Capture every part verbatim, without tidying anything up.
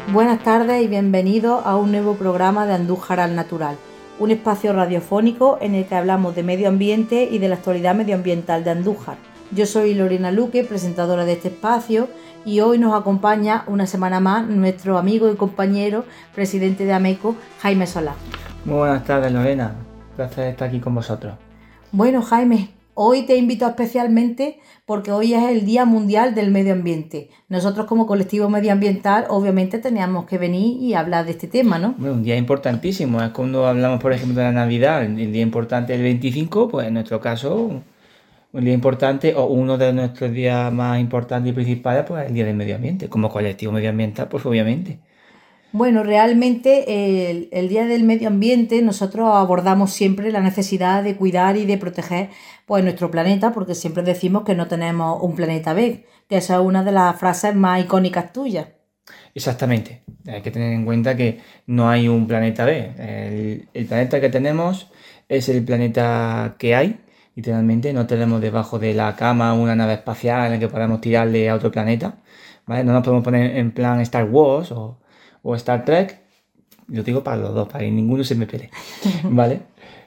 Buenas tardes y bienvenidos a un nuevo programa de Andújar al Natural, un espacio radiofónico en el que hablamos de medio ambiente y de la actualidad medioambiental de Andújar. Yo soy Lorena Luque, presentadora de este espacio, y hoy nos acompaña una semana más nuestro amigo y compañero, presidente de AMECO, Jaime Solá. Muy buenas tardes, Lorena. Un placer estar aquí con vosotros. Bueno, Jaime, hoy te invito especialmente porque hoy es el Día Mundial del Medio Ambiente. Nosotros como colectivo medioambiental obviamente teníamos que venir y hablar de este tema, ¿no? Bueno, un día importantísimo. Es cuando hablamos, por ejemplo, de la Navidad, el día importante del veinticinco, pues en nuestro caso, un día importante o uno de nuestros días más importantes y principales, pues el Día del Medio Ambiente. Como colectivo medioambiental, pues obviamente. Bueno, realmente el, el Día del Medio Ambiente nosotros abordamos siempre la necesidad de cuidar y de proteger pues, nuestro planeta, porque siempre decimos que no tenemos un planeta B, que esa es una de las frases más icónicas tuyas. Exactamente. Hay que tener en cuenta que no hay un planeta B. El, el planeta que tenemos es el planeta que hay. Literalmente no tenemos debajo de la cama una nave espacial en la que podamos tirarle a otro planeta, ¿vale? No nos podemos poner en plan Star Wars o, o Star Trek. Lo digo para los dos, para que ninguno se me pele, ¿vale?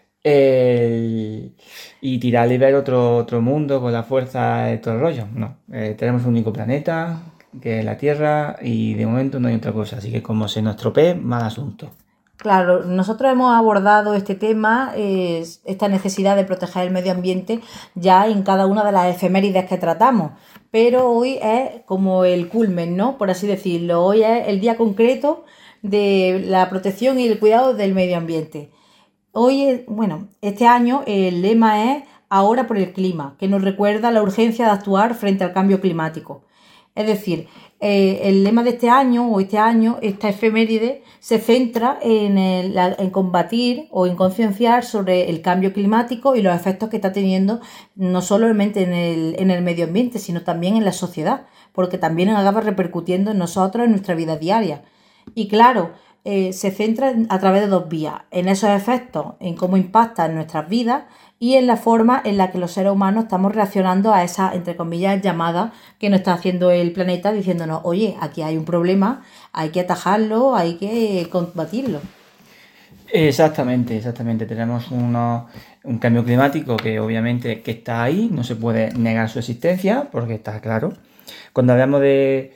El, y tirarle y ver otro, otro mundo con la fuerza de todo el rollo. No, eh, tenemos un único planeta, que es la Tierra, y de momento no hay otra cosa. Así que como se nos estropee, mal asunto. Claro, nosotros hemos abordado este tema, eh, esta necesidad de proteger el medio ambiente ya en cada una de las efemérides que tratamos, pero hoy es como el culmen, ¿no? Por así decirlo, hoy es el día concreto de la protección y el cuidado del medio ambiente. Hoy, bueno, este año el lema es Ahora por el clima, que nos recuerda la urgencia de actuar frente al cambio climático. Es decir, eh, el lema de este año o este año, esta efeméride, se centra en, el, en combatir o en concienciar sobre el cambio climático y los efectos que está teniendo no solamente en el, en el medio ambiente, sino también en la sociedad, porque también acaba repercutiendo en nosotros, en nuestra vida diaria. Y claro, eh, se centra a través de dos vías, en esos efectos, en cómo impacta en nuestras vidas y en la forma en la que los seres humanos estamos reaccionando a esa, entre comillas, llamada que nos está haciendo el planeta diciéndonos, oye, aquí hay un problema, hay que atajarlo, hay que combatirlo. Exactamente, exactamente. Tenemos uno, un cambio climático que obviamente que está ahí, no se puede negar su existencia porque está claro. Cuando hablamos de,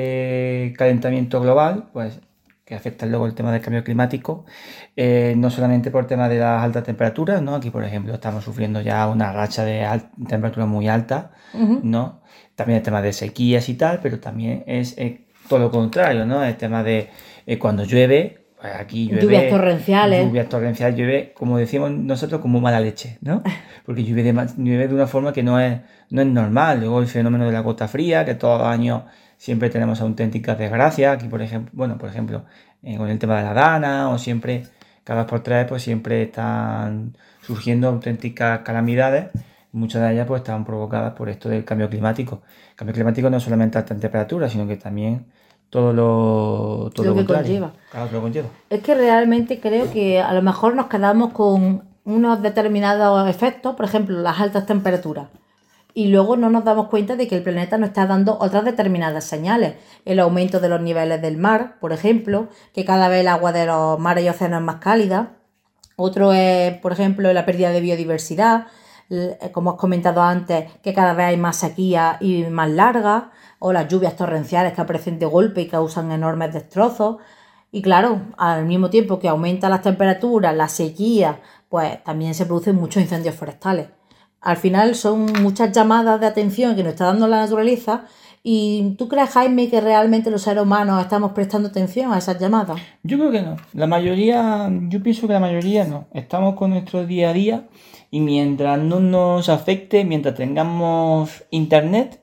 de calentamiento global, pues que afecta luego el tema del cambio climático, eh, no solamente por el tema de las altas temperaturas, ¿no? Aquí, por ejemplo, estamos sufriendo ya una racha de temperaturas muy alta, uh-huh. ¿no? También el tema de sequías y tal, pero también es eh, todo lo contrario, ¿no? El tema de eh, cuando llueve, pues aquí llueve... Lluvias torrenciales. Lluvias torrenciales, llueve, como decimos nosotros, como mala leche, ¿no? Porque llueve de, llueve de una forma que no es, no es normal. Luego el fenómeno de la gota fría, que todos los años siempre tenemos auténticas desgracias. Aquí, por ejemplo, bueno, por ejemplo, eh, con el tema de la Dana, o siempre, cada dos por tres, pues siempre están surgiendo auténticas calamidades. Muchas de ellas pues están provocadas por esto del cambio climático. El cambio climático no es solamente alta temperatura, sino que también todo lo, todo lo, lo que contrario. conlleva. Claro, que lo conlleva. Es que realmente creo que a lo mejor nos quedamos con unos determinados efectos, por ejemplo, las altas temperaturas. Y luego no nos damos cuenta de que el planeta nos está dando otras determinadas señales. El aumento de los niveles del mar, por ejemplo, que cada vez el agua de los mares y océanos es más cálida. Otro es, por ejemplo, la pérdida de biodiversidad, como has comentado antes, que cada vez hay más sequía y más largas, o las lluvias torrenciales que aparecen de golpe y causan enormes destrozos. Y claro, al mismo tiempo que aumentan las temperaturas, la sequía, pues también se producen muchos incendios forestales. Al final son muchas llamadas de atención que nos está dando la naturaleza. ¿Y tú crees, Jaime, que realmente los seres humanos estamos prestando atención a esas llamadas? Yo creo que no. La mayoría, yo pienso que la mayoría no. Estamos con nuestro día a día y mientras no nos afecte, mientras tengamos internet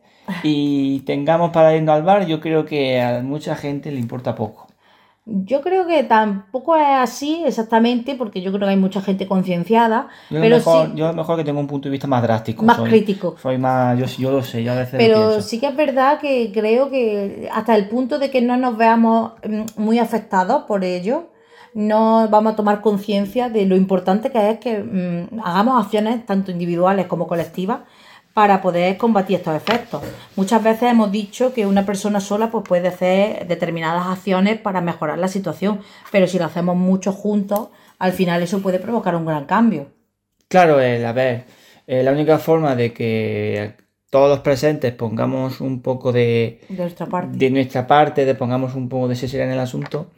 y tengamos para irnos al bar, yo creo que a mucha gente le importa poco. Yo creo que tampoco es así exactamente, porque yo creo que hay mucha gente concienciada. Yo, pero mejor, sí, yo a lo mejor que tengo un punto de vista más drástico. Más soy, crítico. Soy más, yo, yo lo sé, yo a veces Pero lo pienso. Sí que es verdad que creo que hasta el punto de que no nos veamos muy afectados por ello, no vamos a tomar conciencia de lo importante que es que mmm, hagamos acciones tanto individuales como colectivas para poder combatir estos efectos. Muchas veces hemos dicho que una persona sola pues, puede hacer determinadas acciones para mejorar la situación, pero si lo hacemos muchos juntos, al final eso puede provocar un gran cambio. Claro, eh, a ver, eh, la única forma de que todos los presentes pongamos un poco de, de nuestra parte, de nuestra parte, de pongamos un poco de seriedad en el asunto,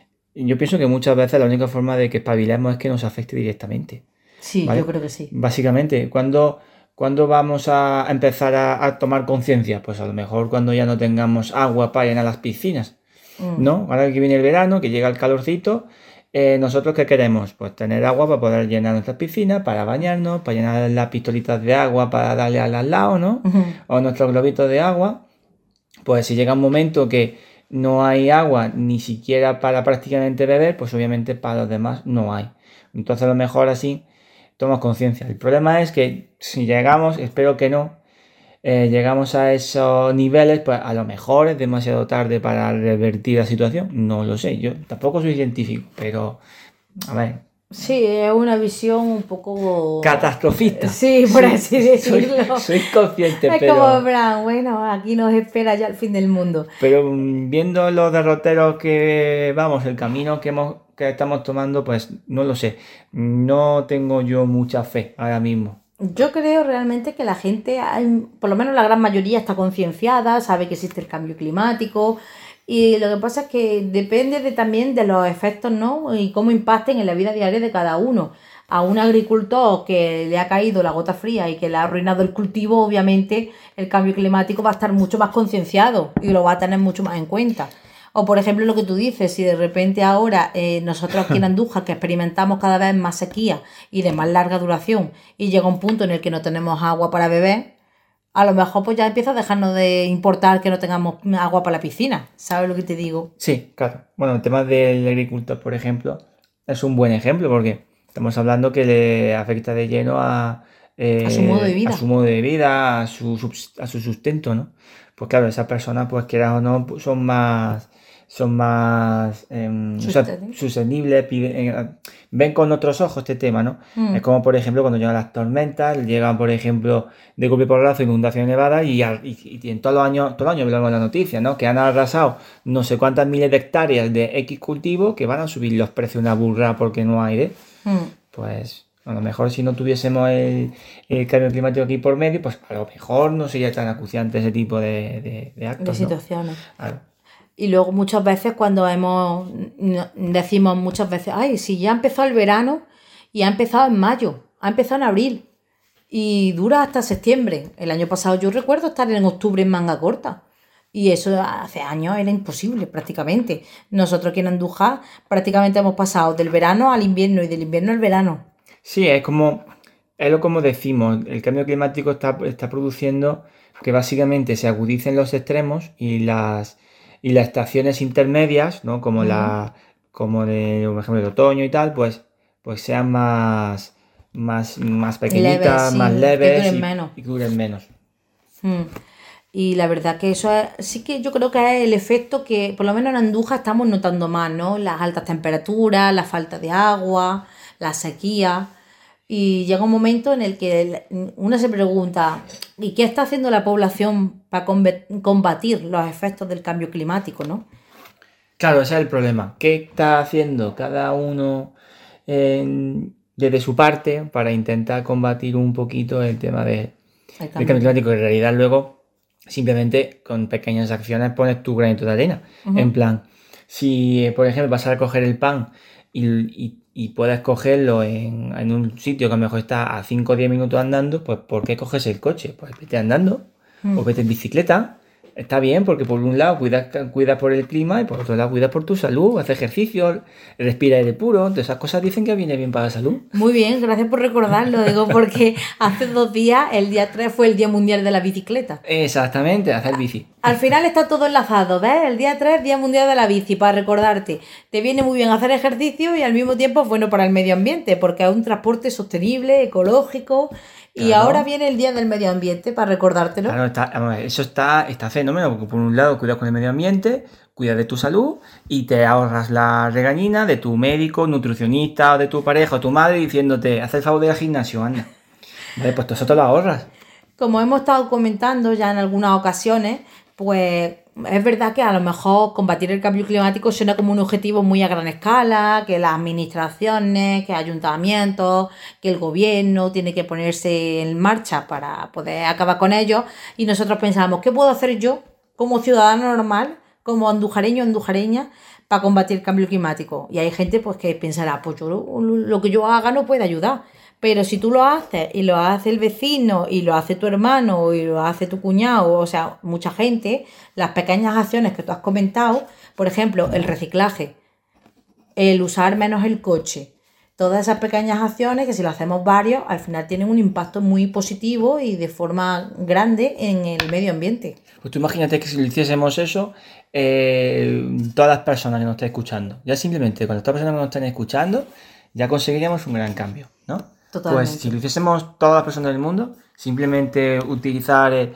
yo pienso que muchas veces la única forma de que espabilemos es que nos afecte directamente. Sí, ¿vale? Yo creo que sí. Básicamente, cuando... ¿Cuándo vamos a empezar a, a tomar conciencia? Pues a lo mejor cuando ya no tengamos agua para llenar las piscinas, mm. ¿no? Ahora que viene el verano, que llega el calorcito, eh, ¿nosotros qué queremos? Pues tener agua para poder llenar nuestras piscinas, para bañarnos, para llenar las pistolitas de agua, para darle al lado, ¿no? Uh-huh. O nuestros globitos de agua. Pues si llega un momento que no hay agua ni siquiera para prácticamente beber, pues obviamente para los demás no hay. Entonces a lo mejor así tomamos conciencia. El problema es que si llegamos, espero que no, eh, llegamos a esos niveles, pues a lo mejor es demasiado tarde para revertir la situación. No lo sé, yo tampoco soy científico, pero a ver. Sí, es una visión un poco... catastrofista. Sí, por así decirlo. Soy, soy consciente, es pero... Es como, plan, bueno, aquí nos espera ya el fin del mundo. Pero viendo los derroteros que, vamos, el camino que hemos que estamos tomando, pues no lo sé. No tengo yo mucha fe ahora mismo. Yo creo realmente que la gente, hay, por lo menos la gran mayoría, está concienciada, sabe que existe el cambio climático, y lo que pasa es que depende de, también de los efectos, ¿no? Y cómo impacten en la vida diaria de cada uno. A un agricultor que le ha caído la gota fría y que le ha arruinado el cultivo, obviamente el cambio climático va a estar mucho más concienciado y lo va a tener mucho más en cuenta. O por ejemplo lo que tú dices, si de repente ahora eh, nosotros aquí en Andújar que experimentamos cada vez más sequía y de más larga duración y llega un punto en el que no tenemos agua para beber, a lo mejor pues ya empieza a dejarnos de importar que no tengamos agua para la piscina. ¿Sabes lo que te digo? Sí, claro. Bueno, el tema del agricultor, por ejemplo, es un buen ejemplo porque estamos hablando que le afecta de lleno a, eh, a su modo de vida, a su modo de vida, a su, a su sustento, ¿no? Pues claro, esas personas, pues quieras o no, son más... son más eh, susceptibles, eh, ven con otros ojos este tema, ¿no? Mm. Es como, por ejemplo, cuando llegan las tormentas, llegan, por ejemplo, de golpe y porrazo, inundaciones nevadas y, y, y en todos los años, todos los años vemos las noticias, ¿no? Que han arrasado no sé cuántas miles de hectáreas de X cultivos que van a subir los precios una burra porque no hay, ¿eh? Mm. Pues a lo mejor si no tuviésemos el, el cambio climático aquí por medio, pues a lo mejor no sería tan acuciante ese tipo de, de, de actos, de situaciones. ¿no? Claro. Y luego muchas veces cuando hemos decimos muchas veces, ay, si ya empezó el verano y ha empezado en mayo, ha empezado en abril y dura hasta septiembre. El año pasado yo recuerdo estar en octubre en manga corta y eso hace años era imposible prácticamente. Nosotros aquí en Andújar prácticamente hemos pasado del verano al invierno y del invierno al verano. Sí, es como, es lo como decimos, el cambio climático está, está produciendo que básicamente se agudicen los extremos y las... y las estaciones intermedias, ¿no? Como uh-huh. la, como de, por ejemplo, el otoño y tal, pues, pues sean más, más, más pequeñitas, leves, sí, más leves que duren y, menos. y duren menos. Mm. Y la verdad que eso es, sí que yo creo que es el efecto que, por lo menos en Andújar, estamos notando más, ¿no? Las altas temperaturas, la falta de agua, la sequía. Y llega un momento en el que uno se pregunta, ¿y qué está haciendo la población para combatir los efectos del cambio climático, no? Claro, ese es el problema. ¿Qué está haciendo cada uno eh, desde su parte para intentar combatir un poquito el tema de, el cambio. del cambio climático? En realidad luego simplemente con pequeñas acciones pones tu granito de arena. Uh-huh. En plan, si por ejemplo vas a recoger el pan y... y y puedes cogerlo en, en un sitio que a lo mejor está a cinco o diez minutos andando, pues ¿por qué coges el coche? Pues vete andando mm. o vete en bicicleta. Está bien porque por un lado cuidas, cuidas por el clima y por otro lado cuidas por tu salud, haces ejercicio, respira aire puro. Todas esas cosas dicen que viene bien para la salud. Muy bien, gracias por recordarlo, digo, porque hace dos días, el día tres, fue el Día Mundial de la Bicicleta. Exactamente, hacer bici. Al final está todo enlazado, ¿ves? El día tres, Día Mundial de la Bici, para recordarte. Te viene muy bien hacer ejercicio y al mismo tiempo es bueno para el medio ambiente, porque es un transporte sostenible, ecológico. Y claro. Ahora viene el Día del Medio Ambiente para recordártelo. Claro, está, eso está, está fenómeno, porque por un lado cuidas con el medio ambiente, cuidas de tu salud y te ahorras la regañina de tu médico, nutricionista o de tu pareja o tu madre diciéndote, haz el favor de ir al gimnasio, anda. Vale, pues todo eso te lo ahorras. Como hemos estado comentando ya en algunas ocasiones, pues es verdad que a lo mejor combatir el cambio climático suena como un objetivo muy a gran escala, que las administraciones, que ayuntamientos, que el gobierno tiene que ponerse en marcha para poder acabar con ello. Y nosotros pensamos, ¿qué puedo hacer yo como ciudadano normal, como andujareño o andujareña, para combatir el cambio climático? Y hay gente pues que pensará, pues yo lo, lo que yo haga no puede ayudar. Pero si tú lo haces y lo hace el vecino y lo hace tu hermano y lo hace tu cuñado, o sea, mucha gente, las pequeñas acciones que tú has comentado, por ejemplo, el reciclaje, el usar menos el coche, todas esas pequeñas acciones que si lo hacemos varios, al final tienen un impacto muy positivo y de forma grande en el medio ambiente. Pues tú imagínate que si le hiciésemos eso, eh, todas las personas que nos estén escuchando, ya simplemente con las todas las personas que nos estén escuchando, ya conseguiríamos un gran cambio, ¿no? Totalmente. Pues si lo hiciésemos todas las personas del mundo, simplemente utilizar el,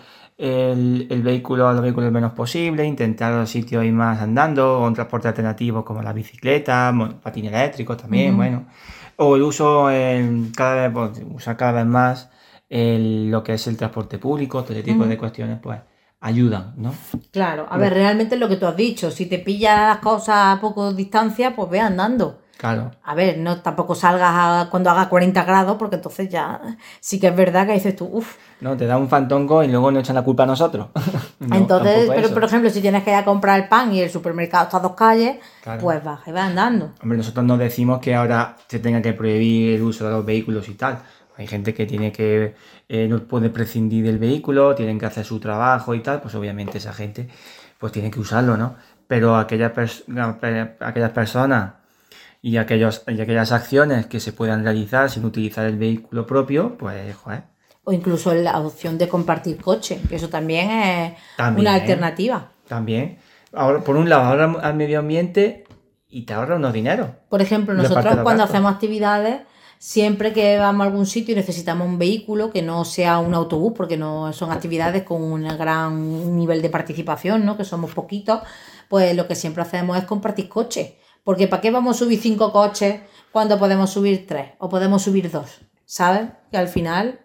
el, el vehículo, los vehículos lo menos posible, intentar los sitios ir más andando, o un transporte alternativo como la bicicleta, patín eléctrico también, uh-huh. bueno, o el uso, eh, cada vez, pues, usar cada vez más el, lo que es el transporte público, todo ese tipo uh-huh. de cuestiones, pues ayudan, ¿no? Claro, a ver, realmente es lo que tú has dicho, si te pillas las cosas a poco distancia, pues ve andando. Claro. A ver, no tampoco salgas a, cuando haga cuarenta grados, porque entonces ya sí que es verdad que dices tú, uff. No, te da un fantongo y luego nos echan la culpa a nosotros. No, entonces, pero eso. Por ejemplo, si tienes que ir a comprar el pan y el supermercado está a dos calles, claro. pues vas y vas andando. Hombre, nosotros no decimos que ahora se tenga que prohibir el uso de los vehículos y tal. Hay gente que tiene que, eh, no puede prescindir del vehículo, tienen que hacer su trabajo y tal, pues obviamente esa gente pues tiene que usarlo, ¿no? Pero aquellas, pers- aquellas personas y, aquellos, y aquellas acciones que se puedan realizar sin utilizar el vehículo propio, pues, joder. O incluso la opción de compartir coche, que eso también es también, una alternativa. También. Ahora, por un lado, ahorra al medio ambiente y te ahorra unos dineros. Por ejemplo, nosotros cuando hacemos actividades, siempre que vamos a algún sitio y necesitamos un vehículo que no sea un autobús, porque no son actividades con un gran nivel de participación, ¿no? Que somos poquitos, pues lo que siempre hacemos es compartir coches. Porque ¿para qué vamos a subir cinco coches cuando podemos subir tres o podemos subir dos? ¿Sabes? Que al final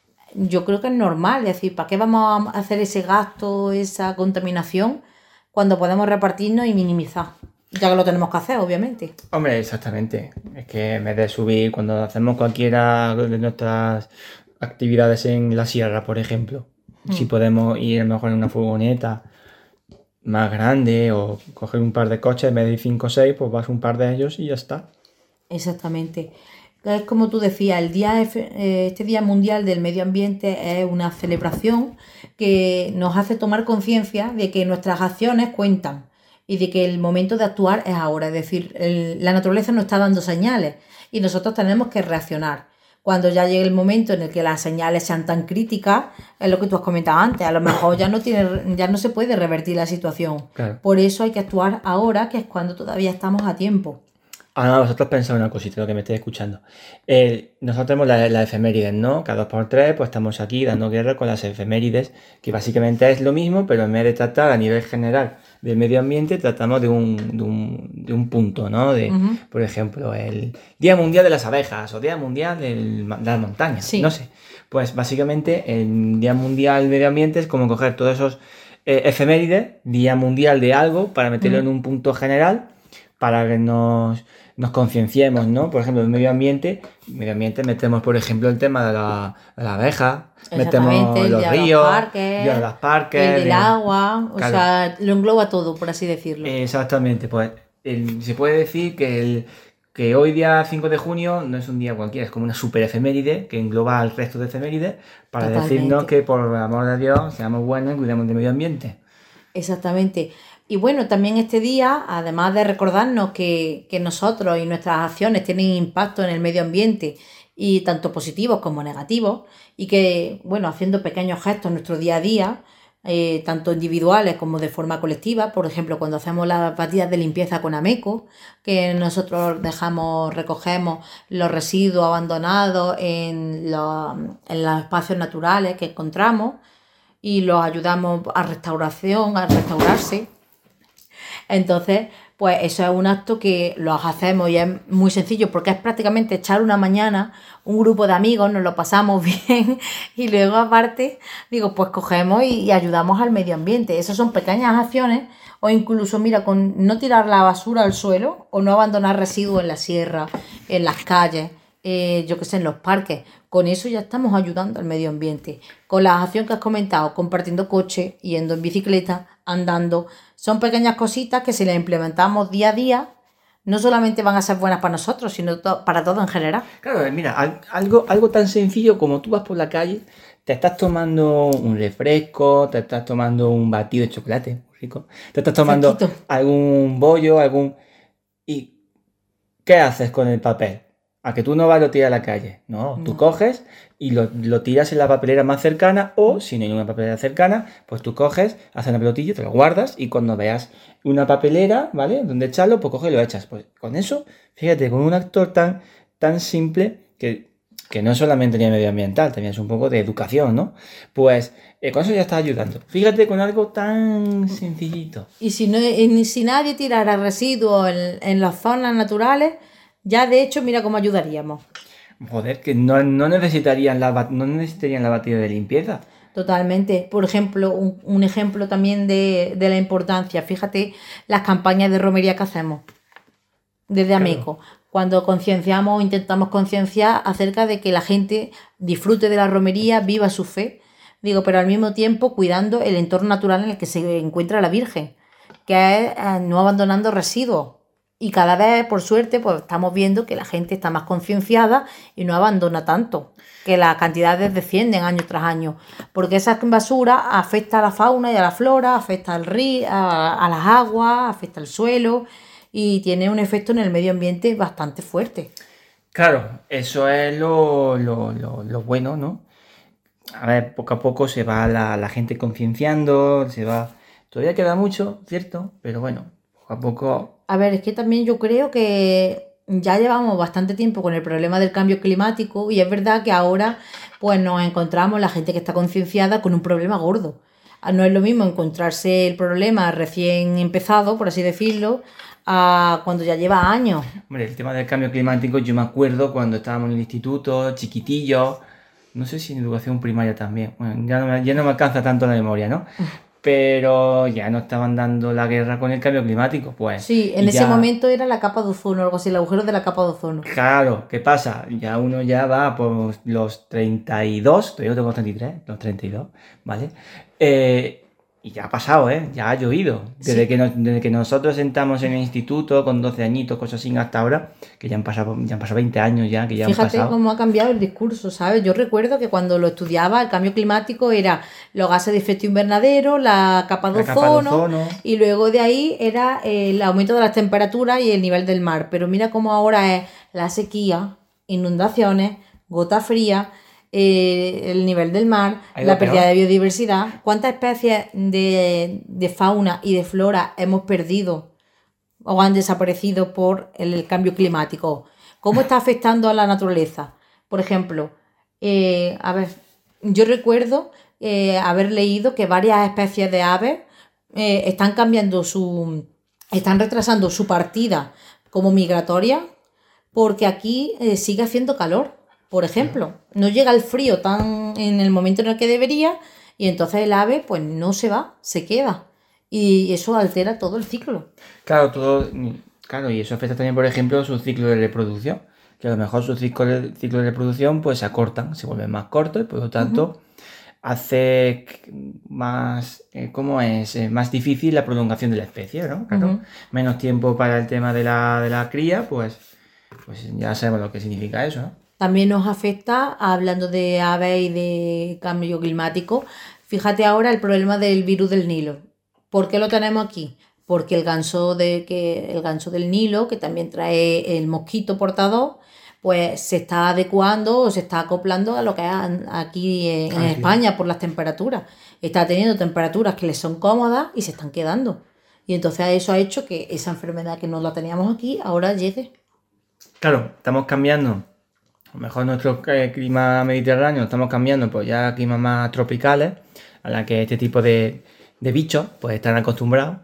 yo creo que es normal. Es decir, ¿para qué vamos a hacer ese gasto, esa contaminación cuando podemos repartirnos y minimizar? Ya que lo tenemos que hacer, obviamente. Hombre, exactamente. Es que en vez de subir, cuando hacemos cualquiera de nuestras actividades en la sierra, por ejemplo, mm. si podemos ir a lo mejor en una furgoneta más grande o coger un par de coches, en vez de cinco o seis, pues vas un par de ellos y ya está. Exactamente. Es como tú decías, el día este Día Mundial del Medio Ambiente es una celebración que nos hace tomar conciencia de que nuestras acciones cuentan y de que el momento de actuar es ahora. Es decir, el, la naturaleza nos está dando señales y nosotros tenemos que reaccionar. Cuando ya llegue el momento en el que las señales sean tan críticas, es lo que tú has comentado antes, a lo mejor ya no tiene, ya no se puede revertir la situación. Claro. Por eso hay que actuar ahora, que es cuando todavía estamos a tiempo. Ahora vosotros pensáis una cosita, lo que me estáis escuchando. Eh, nosotros tenemos las la efemérides, ¿no? Cada dos por tres, pues estamos aquí dando guerra con las efemérides, que básicamente es lo mismo, pero en vez de tratar a nivel general del medio ambiente, tratamos de un, de un, de un punto, ¿no? De, uh-huh. Por ejemplo, el Día Mundial de las Abejas o Día Mundial del, de las Montañas, sí. No sé. Pues básicamente el Día Mundial del Medio Ambiente es como coger todos esos eh, efemérides, Día Mundial de algo, para meterlo uh-huh. en un punto general, para que nos... nos concienciemos, ¿no? Por ejemplo, el medio ambiente, medio ambiente metemos, por ejemplo, el tema de la, de la abeja, metemos el los de ríos, los parques, el de los parques, el del el, agua, o claro. sea, lo engloba todo, por así decirlo. Exactamente, pues el, se puede decir que, el, que hoy día cinco de junio no es un día cualquiera, es como una super efeméride que engloba al resto de efemérides para Totalmente. Decirnos que, por el amor de Dios, seamos buenos y cuidemos del medio ambiente. Exactamente. Y bueno, también este día, además de recordarnos que, que nosotros y nuestras acciones tienen impacto en el medio ambiente, y tanto positivos como negativos, y que, bueno, haciendo pequeños gestos en nuestro día a día, eh, tanto individuales como de forma colectiva, por ejemplo, cuando hacemos las batidas de limpieza con Ameco, que nosotros dejamos, recogemos los residuos abandonados en los, en los espacios naturales que encontramos y los ayudamos a restauración, a restaurarse. Entonces, pues eso es un acto que los hacemos y es muy sencillo porque es prácticamente echar una mañana, un grupo de amigos, nos lo pasamos bien y luego aparte, digo, pues cogemos y, y ayudamos al medio ambiente. Esas son pequeñas acciones o incluso, mira, con no tirar la basura al suelo o no abandonar residuos en la sierra, en las calles, eh, yo qué sé, en los parques. Con eso ya estamos ayudando al medio ambiente. Con la acción que has comentado, compartiendo coche, yendo en bicicleta, andando, son pequeñas cositas que si las implementamos día a día, no solamente van a ser buenas para nosotros, sino to- para todo en general. Claro, mira, al- algo, algo tan sencillo como tú vas por la calle, te estás tomando un refresco, te estás tomando un batido de chocolate, muy rico, te estás tomando Fresquito. algún bollo, algún... ¿Y qué haces con el papel? A que tú no vas y lo tiras a la calle. No, tú No. coges y lo, lo tiras en la papelera más cercana o si no hay una papelera cercana, pues tú coges, haces una pelotilla, te lo guardas y cuando veas una papelera, ¿vale? Donde echarlo, pues coges y lo echas. Pues con eso, fíjate, con un actor tan, tan simple que, que no es solamente ni medioambiental, también es un poco de educación, ¿no? Pues eh, con eso ya estás ayudando. Fíjate con algo tan sencillito. Y si, no, y si nadie tirara residuos en, en las zonas naturales, ya de hecho, mira cómo ayudaríamos. Joder, que no, no necesitarían la, ba- no necesitarían la batida de limpieza. Totalmente. Por ejemplo, un, un ejemplo también de, de la importancia. Fíjate las campañas de romería que hacemos desde Claro. Ameco. Cuando concienciamos, intentamos concienciar acerca de que la gente disfrute de la romería, viva su fe. Digo, pero al mismo tiempo cuidando el entorno natural en el que se encuentra la Virgen, que es eh, no abandonando residuos. Y cada vez, por suerte, pues estamos viendo que la gente está más concienciada y no abandona tanto, que las cantidades descienden año tras año, porque esa basura afecta a la fauna y a la flora, afecta al río, a, a las aguas, afecta al suelo y tiene un efecto en el medio ambiente bastante fuerte. Claro, eso es lo, lo, lo, lo bueno, ¿no? A ver, poco a poco se va la, la gente concienciando, se va... Todavía queda mucho, ¿cierto? Pero bueno, poco a poco... A ver, es que también yo creo que ya llevamos bastante tiempo con el problema del cambio climático y es verdad que ahora pues nos encontramos la gente que está concienciada con un problema gordo. Ah, no es lo mismo encontrarse el problema recién empezado, por así decirlo, a cuando ya lleva años. Hombre, el tema del cambio climático, yo me acuerdo cuando estábamos en el instituto, chiquitillos, no sé si en educación primaria también, bueno, ya no me, ya no me alcanza tanto la memoria, ¿no? Pero ya nos estaban dando la guerra con el cambio climático, pues. Sí, en y ese ya- momento era la capa de ozono, algo así, el agujero de la capa de ozono. Claro, ¿qué pasa? Ya uno ya va por los treinta y dos, todavía no tengo treinta y tres, los treinta y dos, ¿vale? Eh, y ya ha pasado, ¿eh? Ya ha llovido. Desde, Sí. que nos- desde que nosotros sentamos en el instituto con doce añitos, cosas así, hasta ahora, que ya han pasado, ya han pasado veinte años ya, que ya han Fíjate pasado. cómo ha cambiado el discurso, ¿sabes? Yo recuerdo que cuando lo estudiaba, el cambio climático era los gases de efecto invernadero, la capa de La capa de ozono, ozono. y luego de ahí era el aumento de las temperaturas y el nivel del mar. Pero mira cómo ahora es la sequía, inundaciones, gota fría, eh, el nivel del mar, Ha ido la pérdida peor. de biodiversidad. ¿Cuántas especies de, de fauna y de flora hemos perdido o han desaparecido por el cambio climático? ¿Cómo está afectando a la naturaleza? Por ejemplo, eh, a ver, yo recuerdo eh, haber leído que varias especies de aves eh, están cambiando su, están retrasando su partida como migratoria porque aquí eh, sigue haciendo calor, por ejemplo. No llega el frío tan en el momento en el que debería y entonces el ave pues no se va, se queda. Y eso altera todo el ciclo. Claro, todo, claro, y eso afecta también, por ejemplo, su ciclo de reproducción. Que a lo mejor su ciclo de, ciclo de reproducción pues se acortan, se vuelven más cortos y por lo tanto hace que- más, eh, ¿cómo es? Eh, más difícil la prolongación de la especie, ¿no? Claro, Ujú. menos tiempo para el tema de la, de la cría, pues, pues ya sabemos lo que significa eso, ¿no? También nos afecta, hablando de aves y de cambio climático, fíjate ahora el problema del virus del Nilo. ¿Por qué lo tenemos aquí? Porque el ganso, de, que, el ganso del Nilo, que también trae el mosquito portador, pues se está adecuando o se está acoplando a lo que es aquí en, en Aquí. España por las temperaturas. Está teniendo temperaturas que le son cómodas y se están quedando. Y entonces eso ha hecho que esa enfermedad que no la teníamos aquí ahora llegue. Claro, estamos cambiando, a lo mejor nuestro eh, clima mediterráneo, estamos cambiando pues ya a climas más tropicales, a la que este tipo de, de bichos pues están acostumbrados,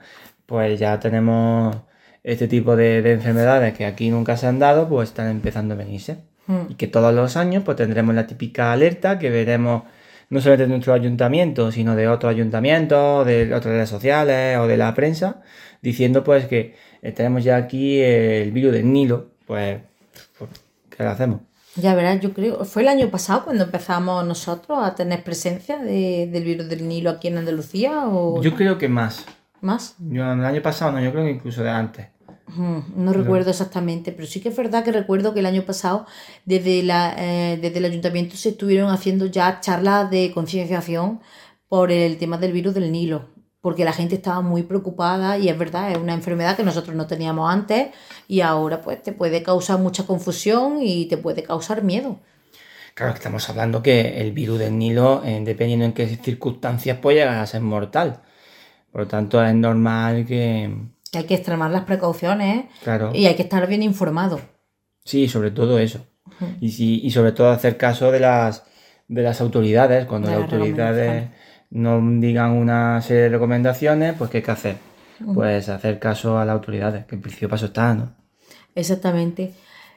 pues ya tenemos este tipo de, de enfermedades que aquí nunca se han dado, pues están empezando a venirse. Mm. Y que todos los años pues tendremos la típica alerta que veremos no solamente de nuestro ayuntamiento, sino de otros ayuntamientos, de otras redes sociales o de la prensa, diciendo pues que tenemos ya aquí el virus del Nilo, pues, pues ¿qué le hacemos? Ya verás, yo creo, fue el año pasado cuando empezamos nosotros a tener presencia de, del virus del Nilo aquí en Andalucía, ¿o yo creo que más. ¿Más? Yo, el año pasado no, yo creo que incluso de antes. No pero... recuerdo exactamente, pero sí que es verdad que recuerdo que el año pasado desde, la, eh, desde el ayuntamiento se estuvieron haciendo ya charlas de concienciación por el tema del virus del Nilo, porque la gente estaba muy preocupada y es verdad, es una enfermedad que nosotros no teníamos antes y ahora pues te puede causar mucha confusión y te puede causar miedo. Claro, estamos hablando que el virus del Nilo, eh, dependiendo en qué circunstancias, puede llegar a ser mortal. Por lo tanto, es normal que... Hay que extremar las precauciones, ¿eh? Claro. Y hay que estar bien informado. Sí, sobre todo eso. Uh-huh. Y, sí, y sobre todo hacer caso de las, de las autoridades. Cuando de las autoridades nos digan una serie de recomendaciones, pues ¿qué hay que hacer? Uh-huh. Pues hacer caso a las autoridades, que en principio paso está, ¿no? Exactamente.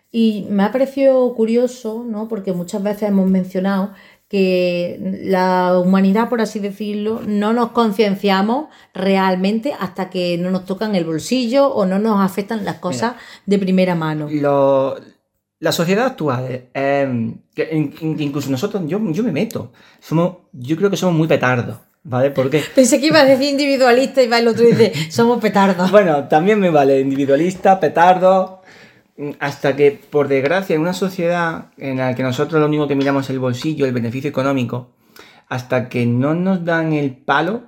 Y me ha parecido curioso, ¿no? Porque muchas veces hemos mencionado que la humanidad, por así decirlo, no nos concienciamos realmente hasta que no nos tocan el bolsillo o no nos afectan las cosas Mira, de primera mano. Lo, la sociedad actual, eh, que incluso nosotros, yo, yo me meto, somos, yo creo que somos muy petardos, ¿vale? Porque... Pensé que iba a decir individualista y va el otro y dice, somos petardos. Bueno, también me vale individualista, petardo... Hasta que, por desgracia, en una sociedad en la que nosotros lo único que miramos es el bolsillo, el beneficio económico, hasta que no nos dan el palo,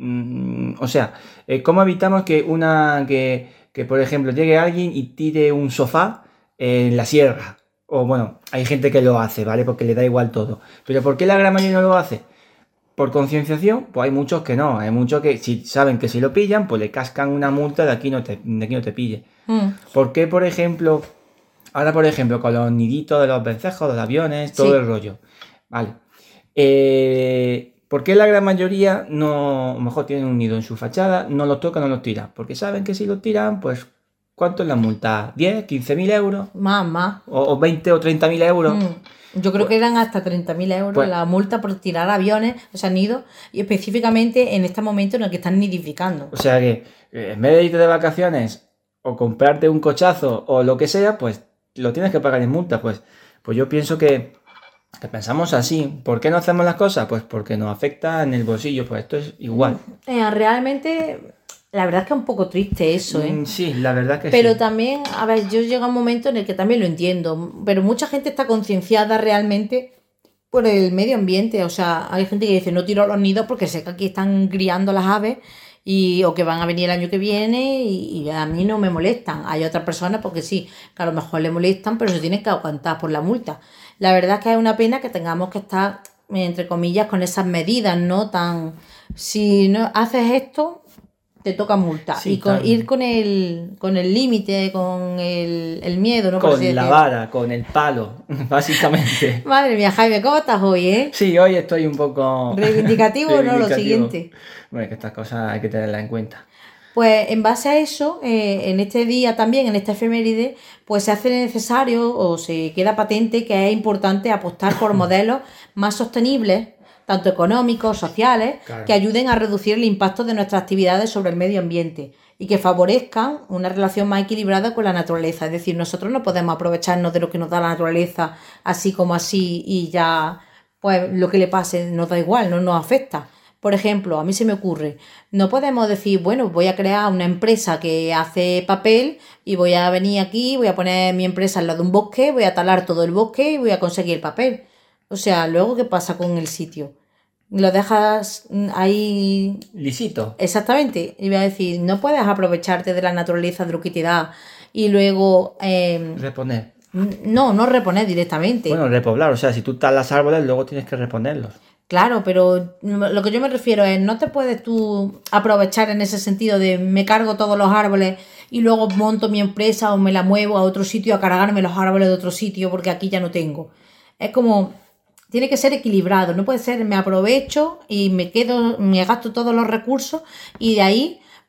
mmm, o sea, eh, ¿cómo evitamos que una que, que, por ejemplo, llegue alguien y tire un sofá en la sierra? O bueno, hay gente que lo hace, ¿vale? Porque le da igual todo. Pero ¿por qué la gran mayoría no lo hace? Por concienciación, pues hay muchos que no. Hay muchos que si saben que si lo pillan, pues le cascan una multa de aquí no te, de aquí no te pille. Mm. ¿Por qué, por ejemplo, ahora por ejemplo, con los niditos de los vencejos, de los aviones, todo sí. el rollo? Vale. Eh, ¿Por qué la gran mayoría no, a lo mejor tienen un nido en su fachada, no los tocan, no los tiran? Porque saben que si los tiran, pues, ¿cuánto es la multa? ¿diez, quince mil euros? Más, más. O, o veinte o treinta mil euros. Mm. Yo creo pues, que eran hasta treinta mil euros pues, la multa por tirar aviones, o sea, nidos, y específicamente en este momento en el que están nidificando. O sea que, en vez de irte de vacaciones o comprarte un cochazo o lo que sea, pues lo tienes que pagar en multa. Pues, pues yo pienso que, que pensamos así. ¿Por qué no hacemos las cosas? Pues porque nos afecta en el bolsillo. Pues esto es igual. Eh, realmente, la verdad es que es un poco triste eso, ¿eh? Mm, sí, la verdad que pero sí. Pero también, a ver, yo llego a un momento en el que también lo entiendo. Pero mucha gente está concienciada realmente por el medio ambiente. O sea, hay gente que dice no tiro los nidos porque sé que aquí están criando las aves. Y, o que van a venir el año que viene y, y a mí no me molestan. Hay otras personas porque sí, que a lo mejor le molestan, pero se tienen que aguantar por la multa. La verdad es que es una pena que tengamos que estar, entre comillas, con esas medidas, ¿no? Tan, si no haces esto, te toca multa. Sí, y con, claro. ir con el con el límite, con el, el miedo, ¿no? Con la vara, con el palo, básicamente. Madre mía, Jaime, ¿cómo estás hoy, eh? Sí, hoy estoy un poco... ¿Reivindicativo o no? Lo siguiente. Bueno, que estas cosas hay que tenerlas en cuenta. Pues en base a eso, eh, en este día también, en esta efeméride, pues se hace necesario o se queda patente que es importante apostar por modelos más sostenibles, tanto económicos, sociales, claro. que ayuden a reducir el impacto de nuestras actividades sobre el medio ambiente y que favorezcan una relación más equilibrada con la naturaleza. Es decir, nosotros no podemos aprovecharnos de lo que nos da la naturaleza así como así y ya, pues lo que le pase nos da igual, no nos afecta. Por ejemplo, a mí se me ocurre, no podemos decir, bueno, voy a crear una empresa que hace papel y voy a venir aquí, voy a poner mi empresa al lado de un bosque, voy a talar todo el bosque y voy a conseguir el papel. O sea, luego, ¿qué pasa con el sitio? Lo dejas ahí... lisito. Exactamente. Iba a decir, no puedes aprovecharte de la naturaleza, de lo que te da y luego... Eh... reponer. No, no reponer directamente. Bueno, repoblar. O sea, si tú talas árboles, luego tienes que reponerlos. Claro, pero lo que yo me refiero es, no te puedes tú aprovechar en ese sentido de me cargo todos los árboles y luego monto mi empresa o me la muevo a otro sitio a cargarme los árboles de otro sitio porque aquí ya no tengo. Es como, tiene que ser equilibrado, no puede ser me aprovecho y me quedo, me gasto todos los recursos y de ahí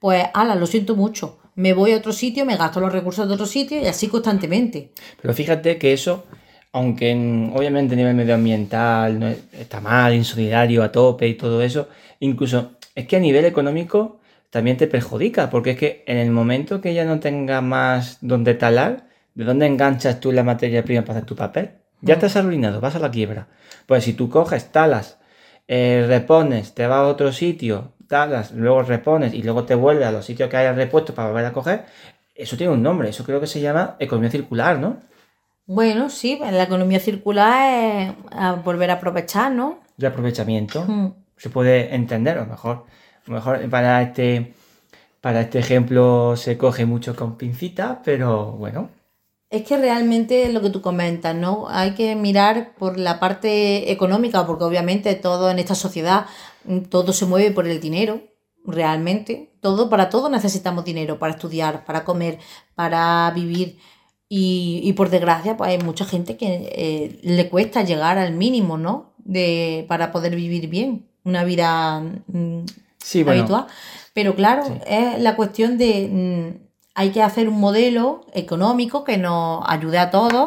pues, ala, lo siento mucho, me voy a otro sitio, me gasto los recursos de otro sitio y así constantemente. Pero fíjate que eso, aunque en- obviamente a nivel medioambiental no es- está mal, insolidario a tope y todo eso, incluso es que a nivel económico también te perjudica, porque es que en el momento que ya no tenga más donde talar, ¿de dónde enganchas tú la materia prima para hacer tu papel? Ya Mm. estás arruinado, vas a la quiebra. Pues si tú coges, talas, eh, repones, te vas a otro sitio, talas, luego repones y luego te vuelves a los sitios que hayas repuesto para volver a coger, eso tiene un nombre, eso creo que se llama economía circular, ¿no? Bueno, sí, la economía circular es a volver a aprovechar, ¿no? De aprovechamiento. Mm. Se puede entender, a lo mejor. A lo mejor para este, para este ejemplo se coge mucho con pincita, pero bueno. Es que realmente lo que tú comentas, ¿no? Hay que mirar por la parte económica, porque obviamente todo en esta sociedad, mm, todo se mueve por el dinero, realmente. Todo, para todo necesitamos dinero, para estudiar, para comer, para vivir. Y, y por desgracia, pues hay mucha gente que eh, le cuesta llegar al mínimo, ¿no? De, para poder vivir bien, una vida mm, Sí, bueno. habitual. Pero claro, Sí. es la cuestión de mm, hay que hacer un modelo económico que nos ayude a todos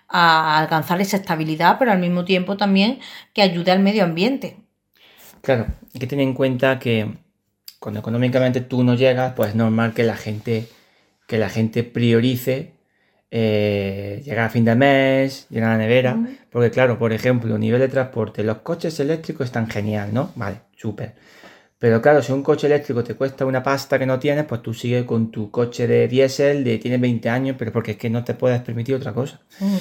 a alcanzar esa estabilidad, pero al mismo tiempo también que ayude al medio ambiente. Claro, hay que tener en cuenta que cuando económicamente tú no llegas, pues es normal que la gente, que la gente priorice eh, llegar a fin de mes, llenar la nevera, Ujú. porque claro, por ejemplo, a nivel de transporte, los coches eléctricos están genial, ¿no? Vale, súper. Pero claro, si un coche eléctrico te cuesta una pasta que no tienes, pues tú sigues con tu coche de diésel de tienes veinte años, pero porque es que no te puedes permitir otra cosa. Ujú.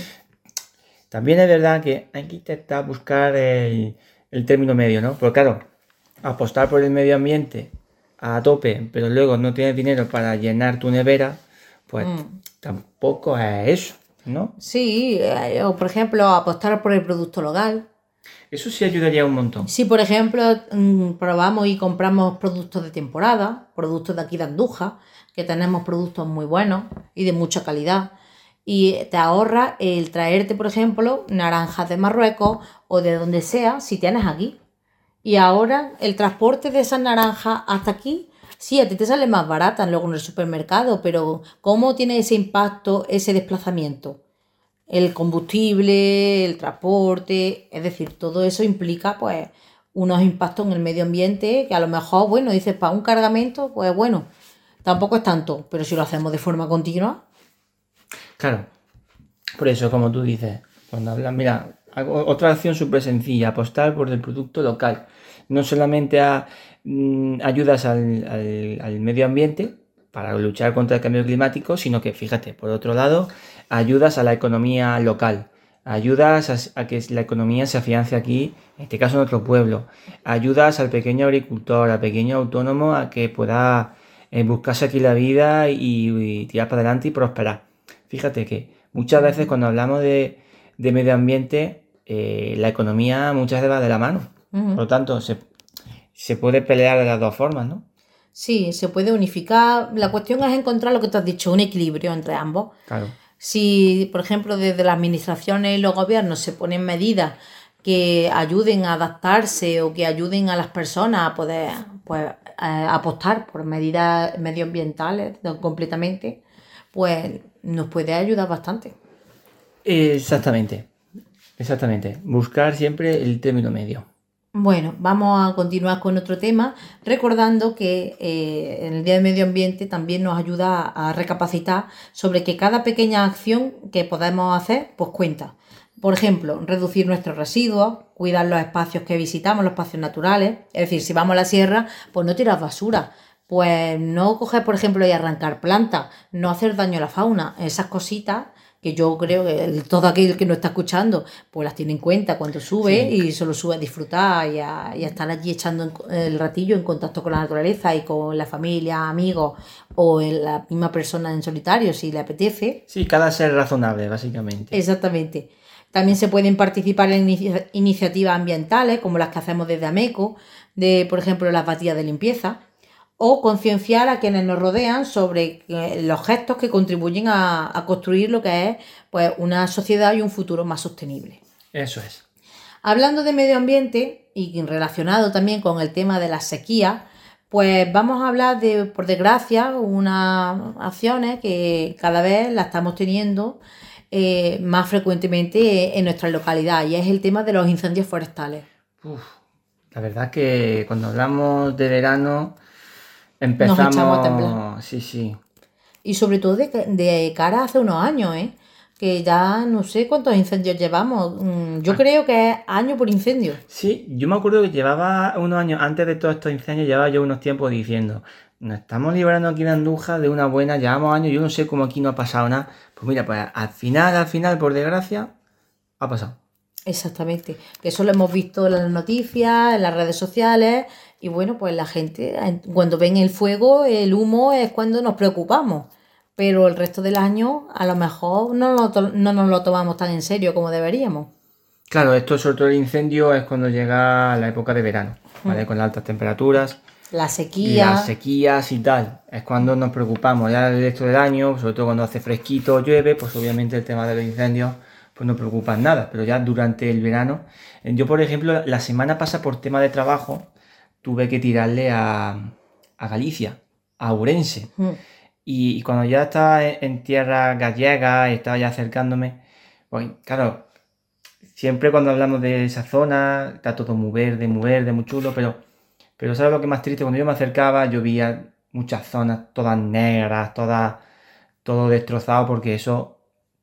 También es verdad que hay que intentar buscar el, el término medio, ¿no? Porque claro, apostar por el medio ambiente a tope, pero luego no tienes dinero para llenar tu nevera, pues Mm. tampoco es eso, ¿no? Sí, eh, o por ejemplo, apostar por el producto local. Eso sí ayudaría un montón. Si, por ejemplo, mm, probamos y compramos productos de temporada, productos de aquí de Andújar, que tenemos productos muy buenos y de mucha calidad, y te ahorras el traerte, por ejemplo, naranjas de Marruecos o de donde sea, si tienes aquí. Y ahora el transporte de esas naranjas hasta aquí, sí, a ti te sale más barata luego en el supermercado, pero ¿cómo tiene ese impacto ese desplazamiento? El combustible, el transporte, es decir, todo eso implica pues unos impactos en el medio ambiente que a lo mejor, bueno, dices, para un cargamento, pues bueno, tampoco es tanto, pero si lo hacemos de forma continua. Claro, por eso, como tú dices, cuando hablas, mira, hago otra acción súper sencilla, apostar por el producto local. No solamente a, mm, ayudas al, al- al medio ambiente para luchar contra el cambio climático, sino que, fíjate, por otro lado, ayudas a la economía local. Ayudas a, a que la economía se afiance aquí, en este caso en nuestro pueblo. Ayudas al pequeño agricultor, al pequeño autónomo a que pueda eh, buscarse aquí la vida y, y tirar para adelante y prosperar. Fíjate que muchas veces cuando hablamos de, de medio ambiente, eh, la economía muchas veces va de la mano. Ujú. Por lo tanto, se, se puede pelear de las dos formas, ¿no? Sí, se puede unificar. La cuestión es encontrar lo que tú has dicho, un equilibrio entre ambos. Claro. Si, por ejemplo, desde las administraciones y los gobiernos se ponen medidas que ayuden a adaptarse o que ayuden a las personas a poder pues, eh, apostar por medidas medioambientales no, completamente, pues nos puede ayudar bastante. Exactamente. Exactamente. Buscar siempre el término medio. Bueno, vamos a continuar con otro tema, recordando que eh, en el Día del Medio Ambiente también nos ayuda a, a recapacitar sobre que cada pequeña acción que podemos hacer, pues cuenta. Por ejemplo, reducir nuestros residuos, cuidar los espacios que visitamos, los espacios naturales. Es decir, si vamos a la sierra, pues no tirar basura. Pues no coger, por ejemplo, y arrancar plantas, no hacer daño a la fauna. Esas cositas que yo creo que el- todo aquel que nos está escuchando, pues las tiene en cuenta cuando sube Sí. y solo sube a disfrutar y a, y a estar allí echando en co- el ratillo en contacto con la naturaleza y con la familia, amigos o en la misma persona en solitario si le apetece. Sí, cada ser razonable, básicamente. Exactamente. También se pueden participar en inicia- iniciativas ambientales, como las que hacemos desde AMECO, de, por ejemplo, las baterías de limpieza, o concienciar a quienes nos rodean sobre eh, los gestos que contribuyen a, a construir lo que es pues, una sociedad y un futuro más sostenible. Eso es. Hablando de medio ambiente y relacionado también con el tema de las sequías, Pues vamos a hablar de, por desgracia, unas acciones que cada vez las estamos teniendo eh, más frecuentemente en nuestra localidad, y es el tema de los incendios forestales. Uf, la verdad es que cuando hablamos de verano Nos echamos a temblar. empezamos... Sí, sí. Y sobre todo de, de cara a hace unos años, ¿eh? Que ya no sé cuántos incendios llevamos. Mm, Yo Ah, creo que es año por incendio. sí, yo me acuerdo que llevaba unos años antes de todos estos incendios, llevaba yo unos tiempos diciendo, nos estamos librando aquí en Andújar de una buena, llevamos años, yo no sé cómo aquí no ha pasado nada. Pues mira, pues al final, al final, por desgracia, ha pasado. Exactamente. Que eso lo hemos visto en las noticias, en las redes sociales. Y bueno, pues la gente, en- cuando ven el fuego, el humo, es cuando nos preocupamos. Pero el resto del año, a lo mejor no, lo to- no nos lo tomamos tan en serio como deberíamos. Claro, esto sobre todo el incendio es cuando llega la época de verano, ¿vale? Mm. Con las altas temperaturas, La las sequía. sequías y tal. Es cuando nos preocupamos. Ya el resto del año, sobre todo cuando hace fresquito, llueve, pues obviamente el tema de los incendios pues no preocupa en nada. Pero ya durante el verano, eh, yo por ejemplo, la semana pasada por tema de trabajo, tuve que tirarle a, a Galicia, a Ourense. Mm. Y, y cuando ya estaba en, en tierra gallega y estaba ya acercándome, pues claro, siempre cuando hablamos de esa zona, está todo muy verde, muy verde, muy chulo, pero, pero ¿sabes lo que es más triste? Cuando yo me acercaba, yo veía muchas zonas todas negras, todas, todo destrozado, porque eso,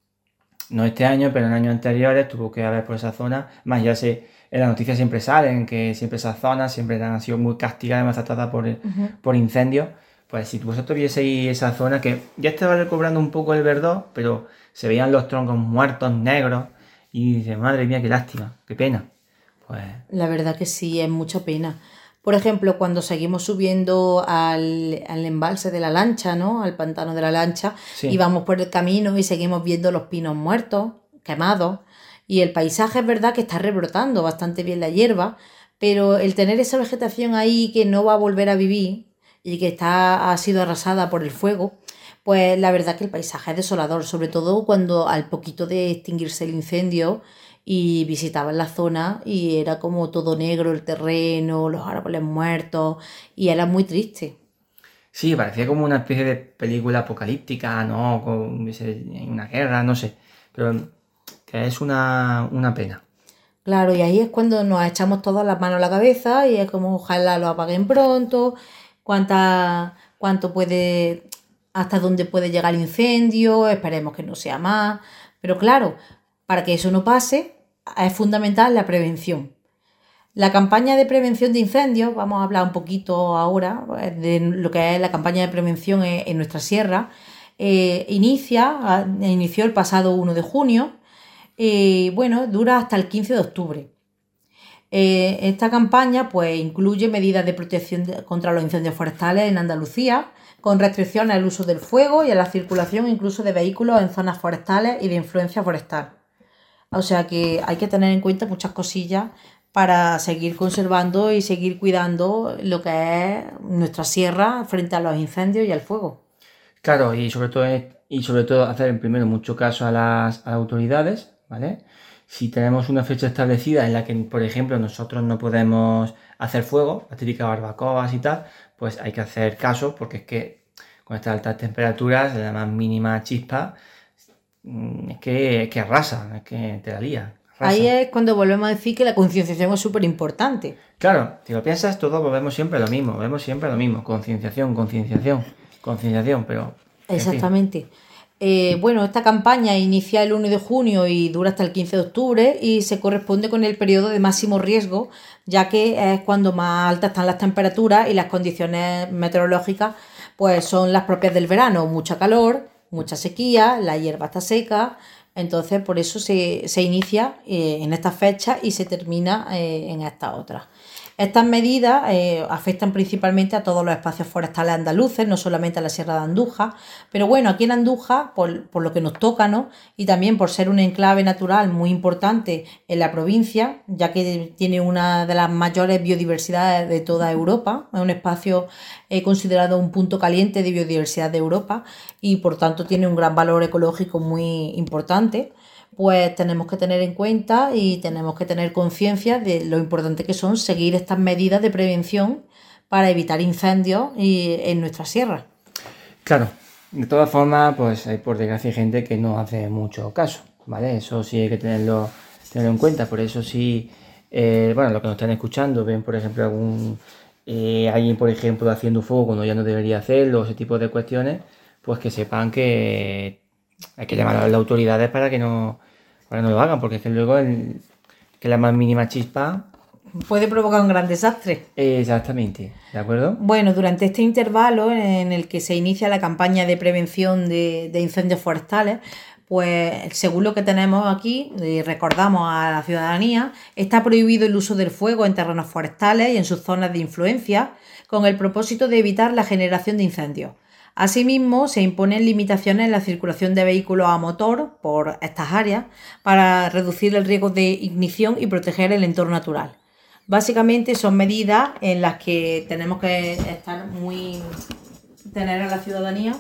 no este año, pero en años anteriores tuvo que haber por esa zona. Más ya sé, en las noticias siempre salen que siempre esas zonas siempre han sido muy castigadas y maltratadas por, Ujú. por incendios. Pues si vosotros vieseis esa zona que ya estaba recobrando un poco el verdor, pero se veían los troncos muertos, negros, y dices, madre mía, qué lástima, qué pena. Pues La verdad que sí, es mucha pena. Por ejemplo, cuando seguimos subiendo al, al embalse de la Lancha, ¿no? Al pantano de la Lancha, y sí, vamos por el camino y seguimos viendo los pinos muertos, quemados, y el paisaje es verdad que está rebrotando bastante bien la hierba, pero el tener esa vegetación ahí que no va a volver a vivir y que está, ha sido arrasada por el fuego, pues la verdad que el paisaje es desolador, sobre todo cuando al poquito de extinguirse el incendio y visitaban la zona y era como todo negro el terreno, los árboles muertos, y era muy triste. sí, parecía como una especie de película apocalíptica, ¿no? Con ese- una guerra, no sé. Pero que es una, una pena. Claro, y ahí es cuando nos echamos todas las manos a la cabeza y es como ojalá lo apaguen pronto, cuánta, cuánto puede, hasta dónde puede llegar el incendio, esperemos que no sea más. Pero claro, para que eso no pase, es fundamental la prevención. La campaña de prevención de incendios, vamos a hablar un poquito ahora pues, de lo que es la campaña de prevención en, en nuestra sierra, eh, inicia, ah, inició el pasado uno de junio y bueno, dura hasta el quince de octubre. Eh, esta campaña pues, incluye medidas de protección de- contra los incendios forestales en Andalucía, con restricciones al uso del fuego y a la circulación incluso de vehículos en zonas forestales y de influencia forestal. O sea que hay que tener en cuenta muchas cosillas para seguir conservando y seguir cuidando lo que es nuestra sierra frente a los incendios y al fuego. Claro, y sobre todo, es- y sobre todo hacer primero mucho caso a las, a las autoridades, ¿vale? Si tenemos una fecha establecida en la que, por ejemplo, nosotros no podemos hacer fuego, las típicas barbacoas y tal, pues hay que hacer caso porque es que con estas altas temperaturas, la más mínima chispa, mm, es que, es que arrasa, es que te la lía, Ahí arrasa. es cuando volvemos a decir que la concienciación es súper importante. Claro, si lo piensas, todos volvemos siempre a lo mismo, volvemos siempre a lo mismo, concienciación, concienciación, concienciación, pero, en fin. Exactamente. Eh, bueno, esta campaña inicia el uno de junio y dura hasta el quince de octubre y se corresponde con el periodo de máximo riesgo, ya que es cuando más altas están las temperaturas y las condiciones meteorológicas pues son las propias del verano, mucha calor, mucha sequía, la hierba está seca, entonces por eso se, se inicia eh, en estas fechas y se termina eh, en estas otras. Estas medidas eh, afectan principalmente a todos los espacios forestales andaluces, no solamente a la Sierra de Andújar, pero bueno, aquí en Andújar, por, por lo que nos toca, ¿no? Y también por ser un enclave natural muy importante en la provincia, ya que tiene una de las mayores biodiversidades de toda Europa, es un espacio eh, considerado un punto caliente de biodiversidad de Europa y por tanto tiene un gran valor ecológico muy importante, pues tenemos que tener en cuenta y tenemos que tener conciencia de lo importante que son seguir estas medidas de prevención para evitar incendios y, en nuestra sierra. Claro, de todas formas, pues hay por desgracia gente que no hace mucho caso, ¿vale? Eso sí hay que tenerlo, tenerlo en cuenta. Por eso sí, eh, bueno, los que nos están escuchando, ven por ejemplo algún eh, alguien, por ejemplo, haciendo fuego cuando ya no debería hacerlo, ese tipo de cuestiones, pues que sepan que hay que llamar a las autoridades para que no, para que no lo hagan, porque es que luego el, que la más mínima chispa puede provocar un gran desastre. Exactamente, ¿de acuerdo? Bueno, durante este intervalo en el que se inicia la campaña de prevención de, de incendios forestales, pues según lo que tenemos aquí, y recordamos a la ciudadanía, está prohibido el uso del fuego en terrenos forestales y en sus zonas de influencia, con el propósito de evitar la generación de incendios. Asimismo, se imponen limitaciones en la circulación de vehículos a motor por estas áreas para reducir el riesgo de ignición y proteger el entorno natural. Básicamente son medidas en las que tenemos que estar muy, tener a la ciudadanía,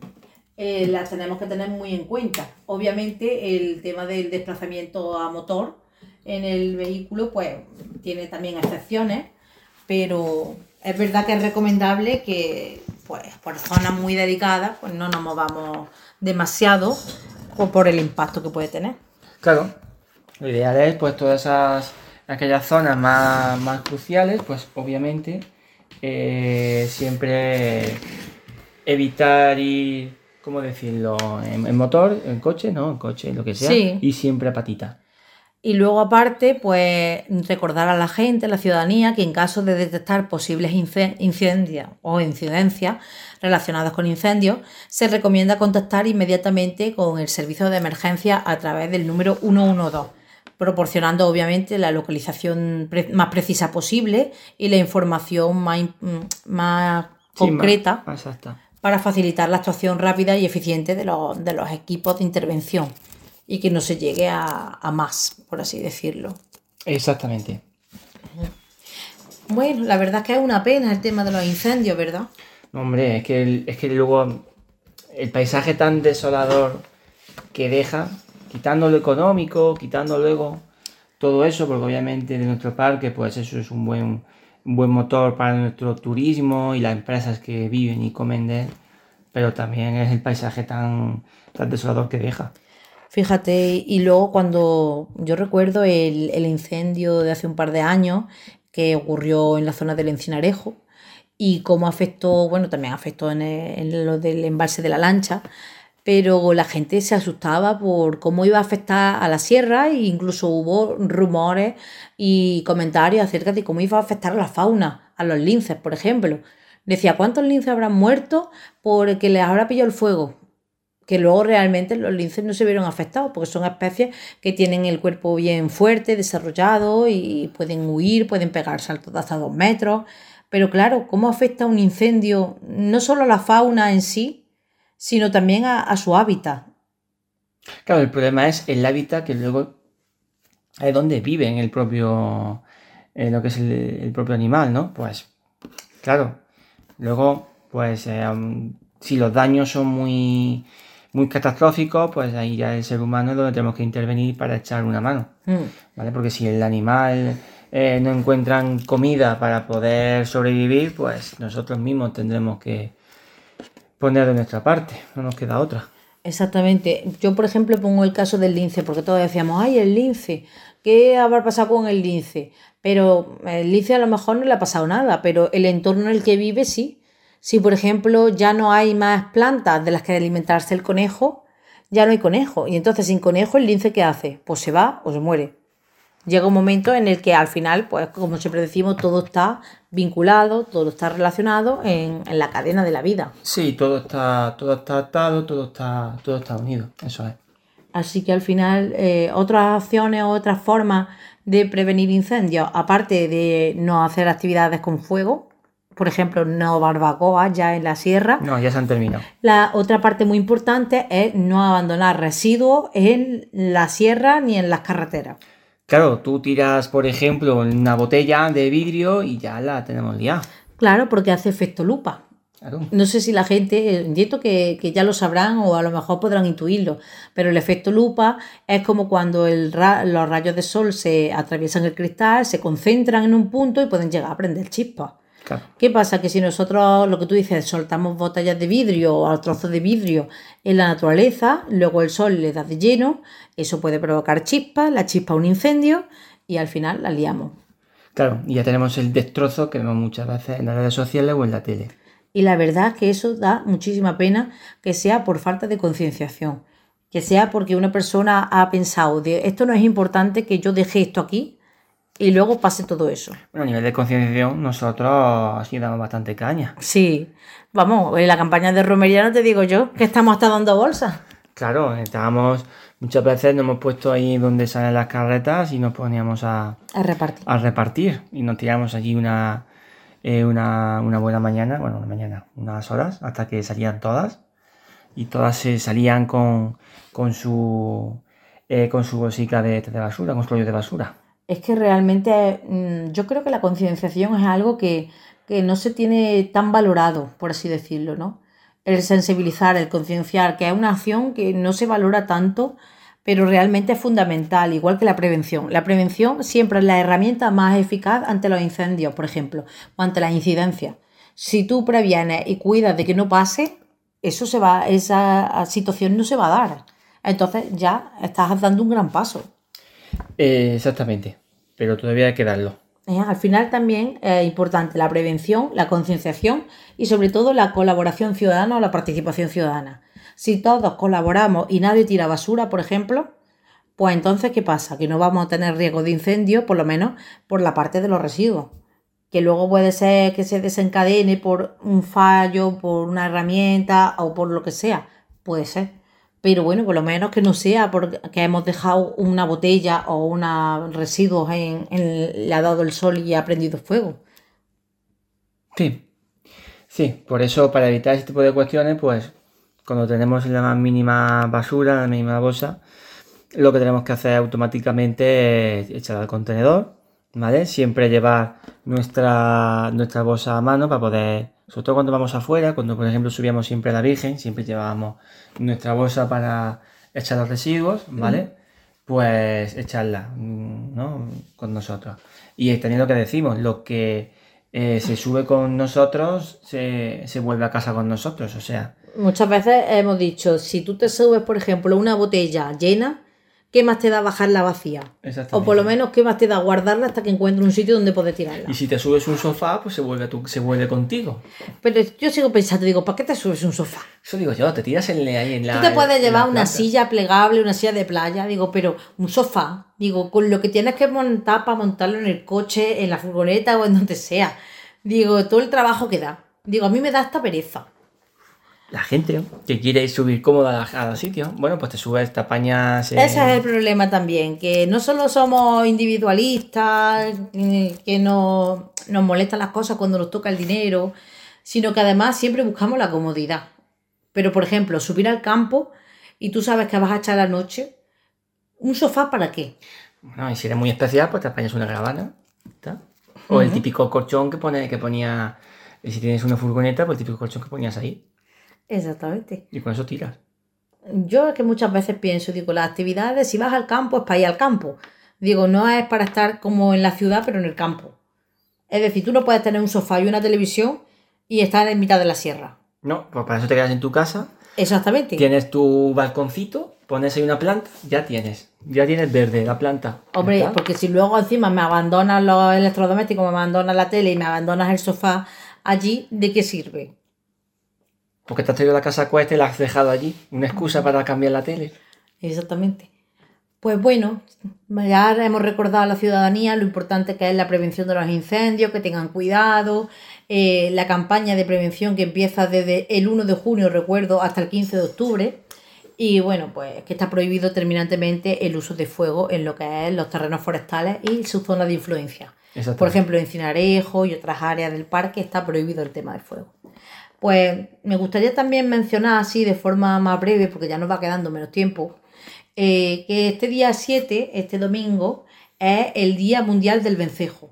eh, las tenemos que tener muy en cuenta. Obviamente el tema del desplazamiento a motor en el vehículo pues tiene también excepciones, pero es verdad que es recomendable que pues por zonas muy dedicadas pues no nos movamos demasiado o por el impacto que puede tener. Claro, lo ideal es pues todas esas aquellas zonas más, más cruciales, pues obviamente eh, siempre evitar ir, ¿cómo decirlo? En, en motor, en coche, ¿no? En coche, lo que sea, sí. Y siempre a patita. Y luego aparte, pues recordar a la gente, a la ciudadanía, que en caso de detectar posibles incendios o incidencias relacionadas con incendios, se recomienda contactar inmediatamente con el servicio de emergencia a través del número uno uno dos, proporcionando obviamente la localización pre- más precisa posible y la información más, más concreta sí, más, exacta, para facilitar la actuación rápida y eficiente de los, de los equipos de intervención y que no se llegue a, a más, por así decirlo. Exactamente. Bueno, la verdad es que es una pena el tema de los incendios, ¿verdad? No, hombre, es que, el, es que luego el paisaje tan desolador que deja, quitando lo económico, quitando luego todo eso, porque obviamente de nuestro parque, pues eso es un buen, un buen motor para nuestro turismo y las empresas que viven y comen de él, pero también es el paisaje tan, tan desolador que deja. Fíjate, y luego cuando yo recuerdo el, el incendio de hace un par de años que ocurrió en la zona del Encinarejo y cómo afectó, bueno, también afectó en, el, en lo del embalse de la Lancha, pero la gente se asustaba por cómo iba a afectar a la sierra e incluso hubo rumores y comentarios acerca de cómo iba a afectar a la fauna, a los linces, por ejemplo. Decía, ¿cuántos linces habrán muerto porque les habrá pillado el fuego? Que luego realmente los linces no se vieron afectados porque son especies que tienen el cuerpo bien fuerte, desarrollado y pueden huir, pueden pegar saltos de hasta dos metros. Pero claro, ¿cómo afecta un incendio no solo a la fauna en sí, sino también a, a su hábitat? Claro, el problema es el hábitat que luego es donde vive en el propio, en lo que es el, el propio animal, ¿no? Pues claro, luego pues eh, si los daños son muy muy catastróficos, pues ahí ya el ser humano es donde tenemos que intervenir para echar una mano, mm. ¿vale? Porque si el animal eh, no encuentran comida para poder sobrevivir, pues nosotros mismos tendremos que poner de nuestra parte, no nos queda otra. Exactamente. Yo, por ejemplo, pongo el caso del lince, porque todos decíamos, ay, el lince, ¿qué habrá pasado con el lince? Pero el lince a lo mejor no le ha pasado nada, pero el entorno en el que vive sí. Si, por ejemplo, ya no hay más plantas de las que alimentarse el conejo, ya no hay conejo. Y entonces, sin conejo, ¿el lince qué hace? Pues se va o se muere. Llega un momento en el que al final, pues como siempre decimos, todo está vinculado, todo está relacionado en, en la cadena de la vida. Sí, todo está, todo está atado, todo está, todo está unido, eso es. Así que al final, eh, otras acciones o otras formas de prevenir incendios, aparte de no hacer actividades con fuego, por ejemplo, no barbacoas ya en la sierra. No, ya se han terminado. La otra parte muy importante es no abandonar residuos en la sierra ni en las carreteras. Claro, tú tiras, por ejemplo, una botella de vidrio y ya la tenemos liada. Claro, porque hace efecto lupa. Claro. No sé si la gente, entiendo que, que ya lo sabrán o a lo mejor podrán intuirlo, pero el efecto lupa es como cuando el ra- los rayos de sol se atraviesan el cristal, se concentran en un punto y pueden llegar a prender chispas. Claro. ¿Qué pasa? Que si nosotros, lo que tú dices, soltamos botellas de vidrio o trozos de vidrio en la naturaleza, luego el sol le da de lleno, eso puede provocar chispas, la chispa un incendio y al final la liamos. Claro, y ya tenemos el destrozo que vemos muchas veces en las redes sociales o en la tele. Y la verdad es que eso da muchísima pena, que sea por falta de concienciación, que sea porque una persona ha pensado de esto no es importante que yo deje esto aquí y luego pase todo eso. Bueno, a nivel de concienciación, nosotros sí damos bastante caña. Sí, vamos, en la campaña de romería no te digo yo que estamos hasta dando bolsas. Claro, estábamos, muchas veces nos hemos puesto ahí donde salen las carretas y nos poníamos a, A repartir. a repartir y nos tiramos allí una, eh, una, una buena mañana, bueno, una mañana, unas horas, hasta que salían todas y todas se salían con, con su eh, con su bolsica de, de basura, con su rollo de basura. Es que realmente mmm, yo creo que la concienciación es algo que, que no se tiene tan valorado, por así decirlo, ¿no? El sensibilizar, el concienciar, que es una acción que no se valora tanto, pero realmente es fundamental, igual que la prevención. La prevención siempre es la herramienta más eficaz ante los incendios, por ejemplo, o ante las incidencias. Si tú previenes y cuidas de que no pase, eso se va, esa situación no se va a dar. Entonces ya estás dando un gran paso. Eh, exactamente, pero todavía hay que darlo. Eh, al final también es importante la prevención, la concienciación y sobre todo la colaboración ciudadana o la participación ciudadana. Si todos colaboramos y nadie tira basura, por ejemplo, pues entonces ¿qué pasa? Que no vamos a tener riesgo de incendio, por lo menos por la parte de los residuos. Que luego puede ser que se desencadene por un fallo, por una herramienta o por lo que sea. Puede ser. Pero bueno, por lo menos que no sea porque hemos dejado una botella o unos residuos en, en le ha dado el sol y ha prendido fuego. Sí, sí, por eso para evitar este tipo de cuestiones, pues cuando tenemos la más mínima basura, la mínima bolsa, lo que tenemos que hacer automáticamente es echar al contenedor, ¿vale? Siempre llevar nuestra, nuestra bolsa a mano para poder, sobre todo cuando vamos afuera, cuando por ejemplo subíamos siempre a la Virgen, siempre llevábamos nuestra bolsa para echar los residuos, ¿vale? Mm. Pues echarla, ¿no? Con nosotros. Y también lo que decimos, lo que eh, se sube con nosotros se, se vuelve a casa con nosotros, o sea... Muchas veces hemos dicho, si tú te subes, por ejemplo, una botella llena, ¿qué más te da bajarla vacía? O por lo menos, ¿qué más te da guardarla hasta que encuentres un sitio donde poder tirarla? Y si te subes un sofá, pues se vuelve, a tu, se vuelve contigo. Pero yo sigo pensando, digo, ¿para qué te subes un sofá? Eso digo yo, te tiras en, ahí en la... Tú te puedes en, llevar en una planta. Silla plegable, una silla de playa, digo, pero un sofá, digo, con lo que tienes que montar para montarlo en el coche, en la furgoneta o en donde sea. Digo, todo el trabajo que da. Digo, a mí me da esta pereza. La gente que quiere subir cómoda a los sitios, bueno, pues te subes, te apañas... Eh... Ese es el problema también, que no solo somos individualistas, que nos, nos molestan las cosas cuando nos toca el dinero, sino que además siempre buscamos la comodidad. Pero, por ejemplo, subir al campo y tú sabes que vas a echar la noche, ¿un sofá para qué? Bueno, y si eres muy especial, pues te apañas una caravana, ¿está? O uh-huh. El típico colchón que, pone, que ponía... Y si tienes una furgoneta, pues el típico colchón que ponías ahí. Exactamente. Y con eso tiras. Yo es que muchas veces pienso, digo, las actividades, si vas al campo es para ir al campo. Digo, no es para estar como en la ciudad, pero en el campo. Es decir, tú no puedes tener un sofá y una televisión y estar en mitad de la sierra. No, pues para eso te quedas en tu casa. Exactamente. Tienes tu balconcito, pones ahí una planta, ya tienes. Ya tienes verde la planta. Hombre, porque si luego encima me abandonas los electrodomésticos, me abandonas la tele y me abandonas el sofá allí, ¿de qué sirve? Porque te has traído la casa cuesta y la has dejado allí. Una excusa para cambiar la tele. Exactamente. Pues bueno, ya hemos recordado a la ciudadanía lo importante que es la prevención de los incendios, que tengan cuidado, eh, la campaña de prevención que empieza desde el uno de junio, recuerdo, hasta el quince de octubre. Y bueno, pues que está prohibido terminantemente el uso de fuego en lo que es los terrenos forestales y sus zonas de influencia. Por ejemplo, en Cinarejo y otras áreas del parque está prohibido el tema del fuego. Pues me gustaría también mencionar así de forma más breve, porque ya nos va quedando menos tiempo, eh, que este día siete, este domingo, es el Día Mundial del Vencejo.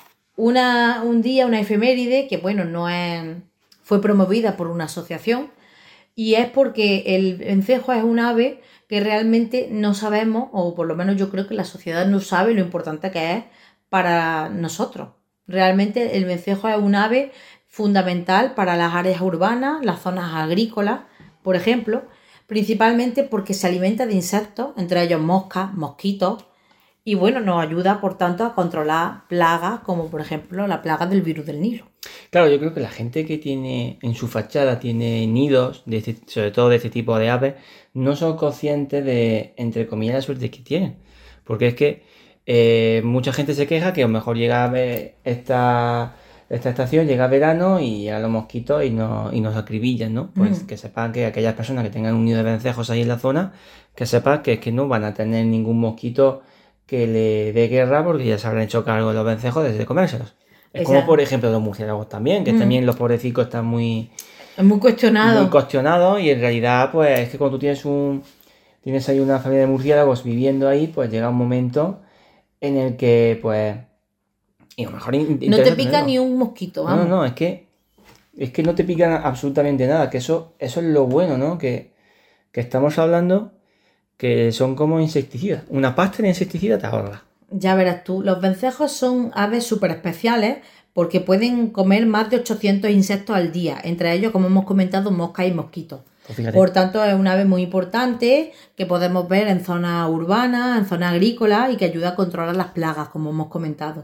Una, un día, una efeméride que, bueno, no es, fue promovida por una asociación y es porque el vencejo es un ave que realmente no sabemos, o por lo menos yo creo que la sociedad no sabe lo importante que es para nosotros. Realmente el vencejo es un ave fundamental para las áreas urbanas, las zonas agrícolas, por ejemplo, principalmente porque se alimenta de insectos, entre ellos moscas, mosquitos, y bueno, nos ayuda por tanto a controlar plagas como por ejemplo la plaga del virus del Nilo. Claro, yo creo que la gente que tiene en su fachada tiene nidos, de este- sobre todo de este tipo de aves, no son conscientes de, entre comillas, la suerte que tienen. Porque es que eh, mucha gente se queja que a lo mejor llega a ver esta, esta estación, llega verano y llegan los mosquitos y, no, y nos acribillan, ¿no? Pues Mm. que sepan que aquellas personas que tengan un nido de vencejos ahí en la zona, que sepan que es que no van a tener ningún mosquito que le dé guerra porque ya se habrán hecho cargo de los vencejos desde comérselos. Es como, Exacto. por ejemplo, los murciélagos también, que Mm. también los pobrecicos están muy, Es muy cuestionado. muy cuestionados y en realidad, pues, es que cuando tú tienes un tienes ahí una familia de murciélagos viviendo ahí, pues llega un momento en el que, pues, y a lo mejor in- No te interesa pica tenerlo. ni un mosquito, No, no, vamos. no, es que es que no te pican absolutamente nada, que eso, eso es lo bueno, ¿no? Que, que estamos hablando que son como insecticidas. Una pasta de insecticida te ahorra. Ya verás tú, los vencejos son aves súper especiales porque pueden comer más de ochocientos insectos al día, entre ellos, como hemos comentado, moscas y mosquitos. Pues fíjate. Por tanto, es un ave muy importante que podemos ver en zonas urbanas, en zonas agrícolas y que ayuda a controlar las plagas, como hemos comentado.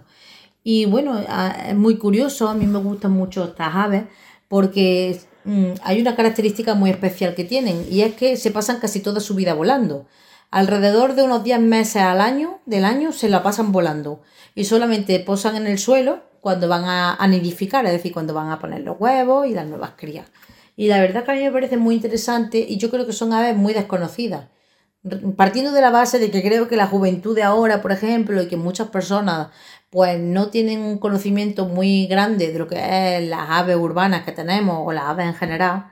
Y bueno, a- es muy curioso, a mí me gustan mucho estas aves porque mm, hay una característica muy especial que tienen y es que se pasan casi toda su vida volando. Alrededor de unos diez meses al año, del año, se la pasan volando y solamente posan en el suelo cuando van a, a nidificar, es decir, cuando van a poner los huevos y las nuevas crías. Y la verdad que a mí me parece muy interesante y yo creo que son aves muy desconocidas. R- Partiendo de la base de que creo que la juventud de ahora, por ejemplo, y que muchas personas pues no tienen un conocimiento muy grande de lo que es las aves urbanas que tenemos o las aves en general,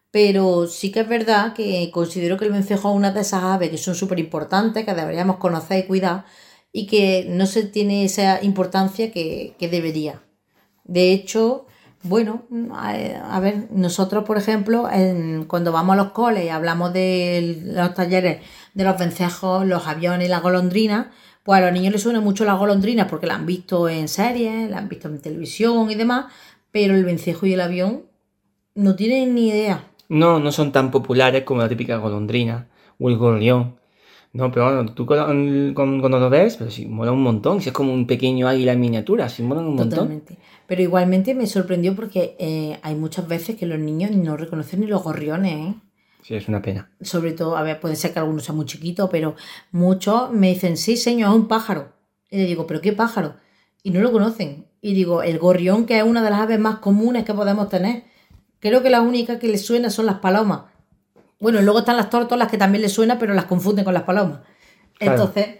pero sí que es verdad que considero que el vencejo es una de esas aves que son súper importantes, que deberíamos conocer y cuidar y que no se tiene esa importancia que, que debería. De hecho, bueno, a, a ver, nosotros, por ejemplo, en- cuando vamos a los coles y hablamos de los talleres de los vencejos, los aviones y las golondrinas, pues a los niños les suena mucho las golondrinas porque la han visto en series, la han visto en televisión y demás, pero el vencejo y el avión no tienen ni idea. No, no son tan populares como la típica golondrina o el gorrión. No, pero bueno, tú cuando, cuando- cuando lo ves, pero sí, mola un montón. Si es como un pequeño águila en miniatura, sí mola un montón. Totalmente. Pero igualmente me sorprendió porque eh, hay muchas veces que los niños no reconocen ni los gorriones, ¿eh? Sí, es una pena. Sobre todo, a ver, puede ser que algunos sean muy chiquitos, pero muchos me dicen, sí, señor, es un pájaro. Y le digo, ¿pero qué pájaro? Y no lo conocen. Y digo, el gorrión, que es una de las aves más comunes que podemos tener. Creo que las únicas que les suena son las palomas. Bueno, luego están las tórtolas que también les suena, pero las confunden con las palomas. Claro. Entonces,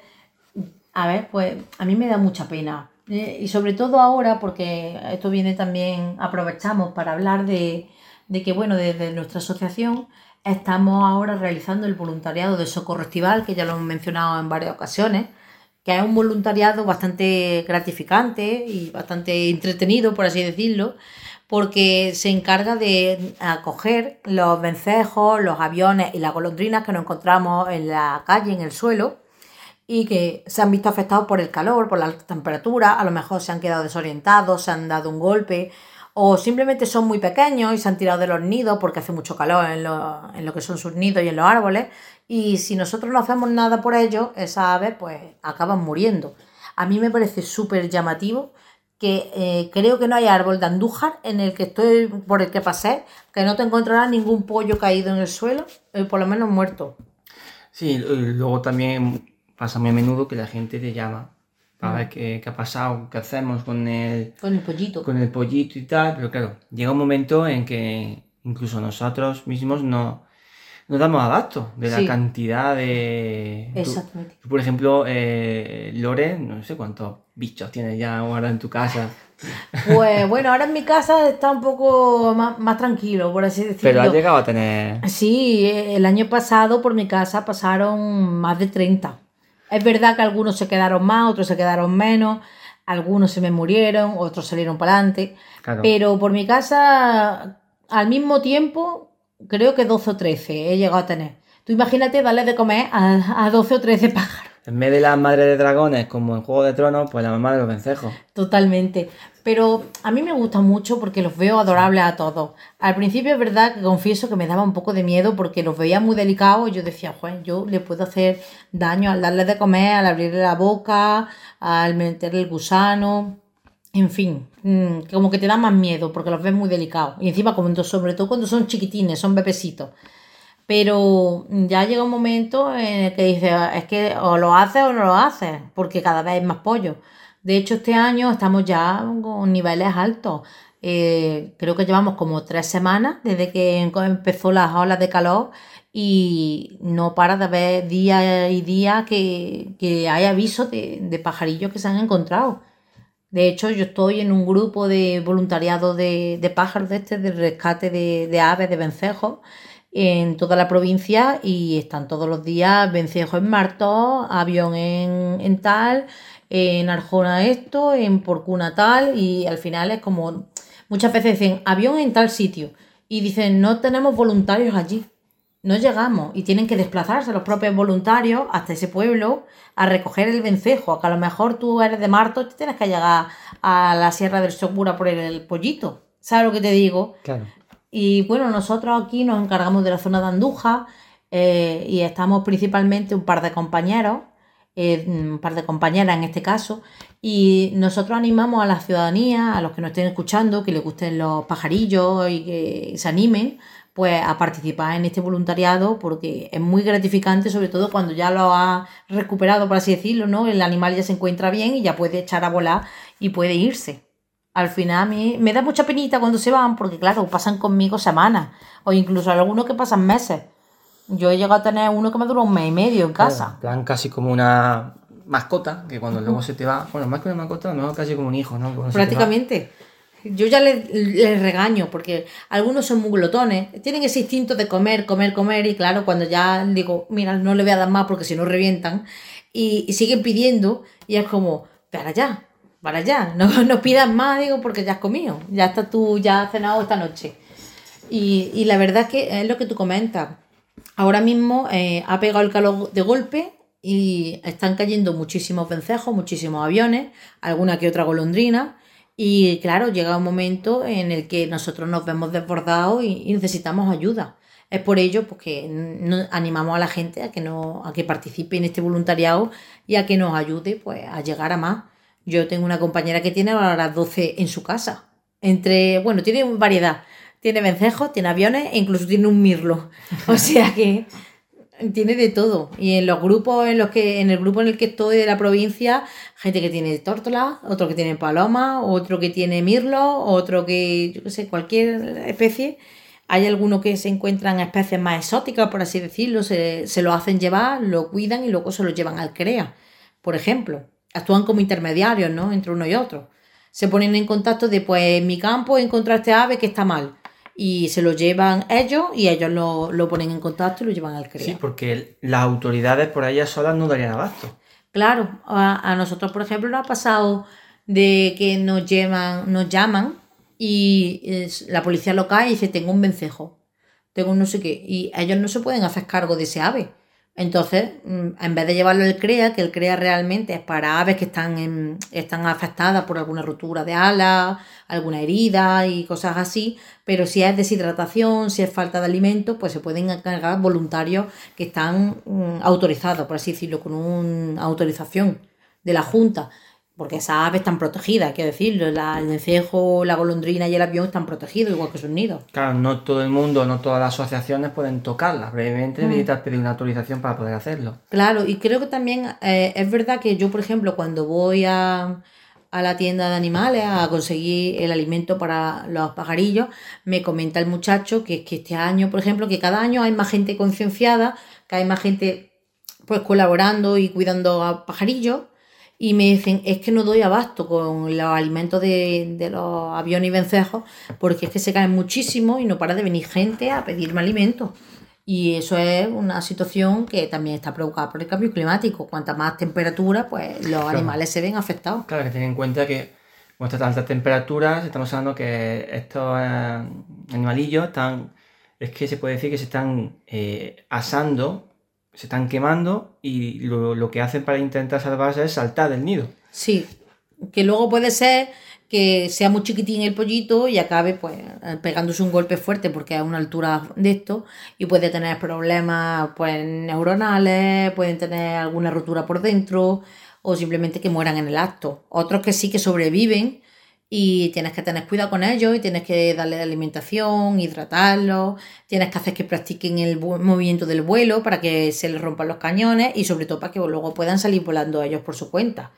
a ver, pues a mí me da mucha pena. Eh, y sobre todo ahora, porque esto viene también, aprovechamos para hablar de, de que, bueno, desde nuestra asociación estamos ahora realizando el voluntariado de Socorro Estival, que ya lo hemos mencionado en varias ocasiones, que es un voluntariado bastante gratificante y bastante entretenido, por así decirlo, porque se encarga de acoger los vencejos, los aviones y las golondrinas que nos encontramos en la calle, en el suelo, y que se han visto afectados por el calor, por la alta temperatura, a lo mejor se han quedado desorientados, se han dado un golpe, o simplemente son muy pequeños y se han tirado de los nidos porque hace mucho calor en lo, en lo que son sus nidos y en los árboles, y si nosotros no hacemos nada por ellos, esas aves pues acaban muriendo. A mí me parece súper llamativo que eh, creo que no hay árbol de Andújar en el que estoy, por el que pasé, que no te encontrarás ningún pollo caído en el suelo, eh, por lo menos muerto. Sí, y luego también pasa muy a menudo que la gente te llama para ver qué, qué ha pasado, qué hacemos con el, Con el pollito. con el pollito y tal, pero claro, llega un momento en que incluso nosotros mismos no nos damos abasto de la Sí. cantidad de... tú- Exactamente. tú, por ejemplo, eh, Lore, no sé cuántos bichos tienes ya ahora en tu casa, Pues bueno, ahora en mi casa está un poco más, más tranquilo, por así decirlo. pero has llegado a tener... Sí, eh, el año pasado por mi casa pasaron más de treinta. Es verdad que algunos se quedaron más, otros se quedaron menos, algunos se me murieron, otros salieron para adelante. Claro. Pero por mi casa, al mismo tiempo, creo que doce o trece he llegado a tener. Tú imagínate darle de comer a, a doce o trece pájaros. En vez de la madre de dragones, como en Juego de Tronos, pues la mamá de los vencejos. Totalmente. Pero a mí me gusta mucho porque los veo adorables a todos. Al principio es verdad que confieso que me daba un poco de miedo porque los veía muy delicados y yo decía, pues yo le puedo hacer daño al darle de comer, al abrirle la boca, al meterle el gusano, en fin, como que te da más miedo porque los ves muy delicados. Y encima, cuando, sobre todo cuando son chiquitines, son bebecitos. Pero ya llega un momento en el que dices, es que o lo haces o no lo haces, porque cada vez hay más pollo. De hecho, este año estamos ya con niveles altos. Eh, creo que llevamos como tres semanas desde que empezó las olas de calor y no para de haber días y días que, que hay avisos de, de pajarillos que se han encontrado. De hecho, yo estoy en un grupo de voluntariado de, de pájaros de este, de rescate de, de aves, de vencejos, en toda la provincia y están todos los días vencejos en Martos, avión en, en tal, en Arjona esto, en Porcuna tal, y al final es como, muchas veces dicen avión en tal sitio y dicen no tenemos voluntarios allí, no llegamos y tienen que desplazarse los propios voluntarios hasta ese pueblo a recoger el vencejo, que a lo mejor tú eres de Martos y te tienes que llegar a la Sierra del Segura por el, el pollito, ¿sabes lo que te digo? Claro. Y bueno, nosotros aquí nos encargamos de la zona de Andújar eh, y estamos principalmente un par de compañeros, eh, un par de compañeras en este caso, y nosotros animamos a la ciudadanía, a los que nos estén escuchando, que les gusten los pajarillos y que se animen, pues a participar en este voluntariado porque es muy gratificante, sobre todo cuando ya lo has recuperado, por así decirlo, ¿no? El animal ya se encuentra bien y ya puede echar a volar y puede irse. Al final a mí me da mucha penita cuando se van porque, claro, pasan conmigo semanas o incluso algunos que pasan meses. Yo he llegado a tener uno que me duró un mes y medio en casa. Claro, en plan casi como una mascota, que cuando uh-huh. luego se te va... Bueno, más que una mascota, a lo mejor casi como un hijo, ¿no? Cuando prácticamente. Yo ya les, les regaño porque algunos son muy glotones, tienen ese instinto de comer, comer, comer y claro, cuando ya digo, mira, no le voy a dar más porque si no revientan y, y siguen pidiendo y es como, para allá. Para allá, no, no pidas más, digo, porque ya has comido, ya estás tú, ya has cenado esta noche. Y, y la verdad es que es lo que tú comentas. Ahora mismo eh, ha pegado el calor de golpe y están cayendo muchísimos vencejos, muchísimos aviones, alguna que otra golondrina. Y claro, llega un momento en el que nosotros nos vemos desbordados y, y necesitamos ayuda. Es por ello pues, que no, animamos a la gente a que, no, a que participe en este voluntariado y a que nos ayude pues, a llegar a más. Yo tengo una compañera que tiene ahora las doce en su casa. Entre, bueno, tiene variedad. Tiene vencejos, tiene aviones e incluso tiene un mirlo. O sea que tiene de todo. Y en los grupos en los que, en el grupo en el que estoy de la provincia, gente que tiene tórtola, otro que tiene paloma, otro que tiene mirlo, otro que, yo qué sé, cualquier especie. Hay algunos que se encuentran especies más exóticas, por así decirlo, se, se lo hacen llevar, lo cuidan y luego se lo llevan al CREA, por ejemplo. Actúan como intermediarios, ¿no? Entre uno y otro. Se ponen en contacto de, pues, en mi campo he encontrado este ave que está mal. Y se lo llevan ellos y ellos lo, lo ponen en contacto y lo llevan al CREA. Sí, porque las autoridades por ellas solas no darían abasto. Claro, a, a nosotros, por ejemplo, nos ha pasado de que nos, llevan, nos llaman y es, la policía local dice, tengo un vencejo, tengo un no sé qué. Y ellos no se pueden hacer cargo de ese ave. Entonces, en vez de llevarlo al CREA, que el CREA realmente es para aves que están, en, están afectadas por alguna rotura de alas, alguna herida y cosas así, pero si es deshidratación, si es falta de alimentos, pues se pueden encargar voluntarios que están um, autorizados, por así decirlo, con una autorización de la Junta, porque esas aves están protegidas, hay que decirlo, la, el vencejo, la golondrina y el avión están protegidos, igual que sus nidos. Claro, no todo el mundo, no todas las asociaciones pueden tocarlas, brevemente mm. necesitas pedir una autorización para poder hacerlo. Claro, y creo que también eh, es verdad que yo, por ejemplo, cuando voy a, a la tienda de animales a conseguir el alimento para los pajarillos, me comenta el muchacho que, que este año, por ejemplo, que cada año hay más gente concienciada, que hay más gente pues colaborando y cuidando a pajarillos. Y me dicen, es que no doy abasto con los alimentos de, de los aviones y vencejos porque es que se caen muchísimo y no para de venir gente a pedirme alimentos. Y eso es una situación que también está provocada por el cambio climático. Cuanta más temperatura, pues los claro. animales se ven afectados. Claro, que ten en cuenta que con estas altas temperaturas estamos hablando que estos eh, animalillos están, es que se puede decir que se están eh, asando, se están quemando y lo, lo que hacen para intentar salvarse es saltar del nido. Sí, que luego puede ser que sea muy chiquitín el pollito y acabe pues pegándose un golpe fuerte porque es a una altura de esto y puede tener problemas pues neuronales, pueden tener alguna rotura por dentro o simplemente que mueran en el acto. Otros que sí que sobreviven y tienes que tener cuidado con ellos y tienes que darle alimentación, hidratarlos, tienes que hacer que practiquen el movimiento del vuelo para que se les rompan los cañones y sobre todo para que luego puedan salir volando ellos por su cuenta.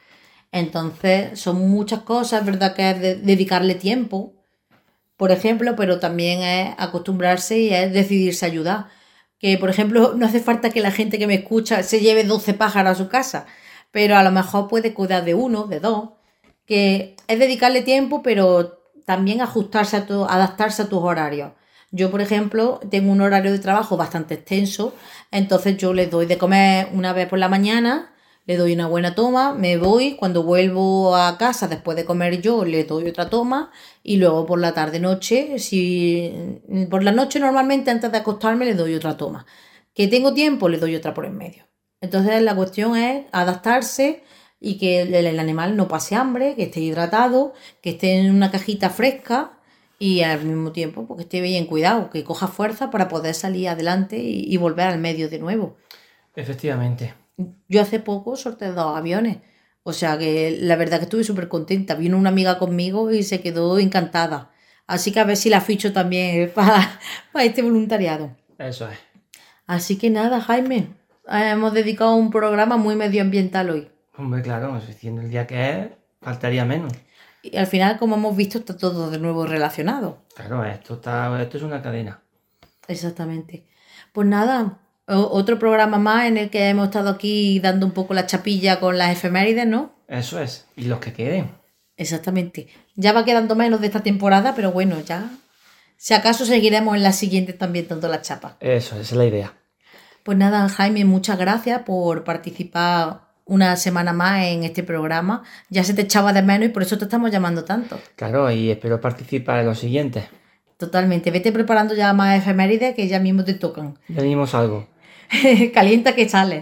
Entonces son muchas cosas, es verdad que es de dedicarle tiempo, por ejemplo, pero también es acostumbrarse y es decidirse a ayudar. Que, por ejemplo, no hace falta que la gente que me escucha se lleve doce pájaros a su casa, pero a lo mejor puede cuidar de uno, de dos, que es dedicarle tiempo, pero también ajustarse a tu, adaptarse a tus horarios. Yo, por ejemplo, tengo un horario de trabajo bastante extenso, entonces yo les doy de comer una vez por la mañana, le doy una buena toma, me voy, cuando vuelvo a casa después de comer yo le doy otra toma y luego por la tarde noche, si por la noche normalmente antes de acostarme le doy otra toma. Que tengo tiempo le doy otra por en medio. Entonces la cuestión es adaptarse y que el, el animal no pase hambre, que esté hidratado, que esté en una cajita fresca y al mismo tiempo pues, que esté bien cuidado, que coja fuerza para poder salir adelante y, y volver al medio de nuevo. Efectivamente. Yo hace poco sorteé dos aviones, o sea que la verdad que estuve súper contenta. Vino una amiga conmigo y se quedó encantada. Así que a ver si la ficho también para, para este voluntariado. Eso es. Así que nada, Jaime, hemos dedicado un programa muy medioambiental hoy. Hombre, claro, siendo el día que es, faltaría menos. Y al final, como hemos visto, está todo de nuevo relacionado. Claro, esto, está, esto es una cadena. Exactamente. Pues nada, otro programa más en el que hemos estado aquí dando un poco la chapilla con las efemérides, ¿no? Eso es. Y los que queden. Exactamente. Ya va quedando menos de esta temporada, pero bueno, ya... Si acaso seguiremos en la siguiente también dando la chapa. Eso, esa es la idea. Pues nada, Jaime, muchas gracias por participar una semana más en este programa. Ya se te echaba de menos y por eso te estamos llamando tanto. Claro, y espero participar en los siguientes. Totalmente. Vete preparando ya más efemérides que ya mismo te tocan. Ya dimos algo. Calienta que sale.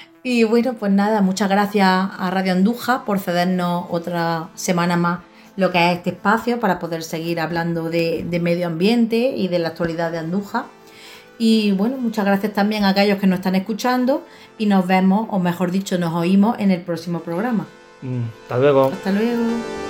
Y bueno, pues nada, muchas gracias a Radio Andújar por cedernos otra semana más lo que es este espacio para poder seguir hablando de, de medio ambiente y de la actualidad de Andújar. Y bueno, muchas gracias también a aquellos que nos están escuchando y nos vemos, o mejor dicho, nos oímos en el próximo programa. Mm, hasta luego. Hasta luego.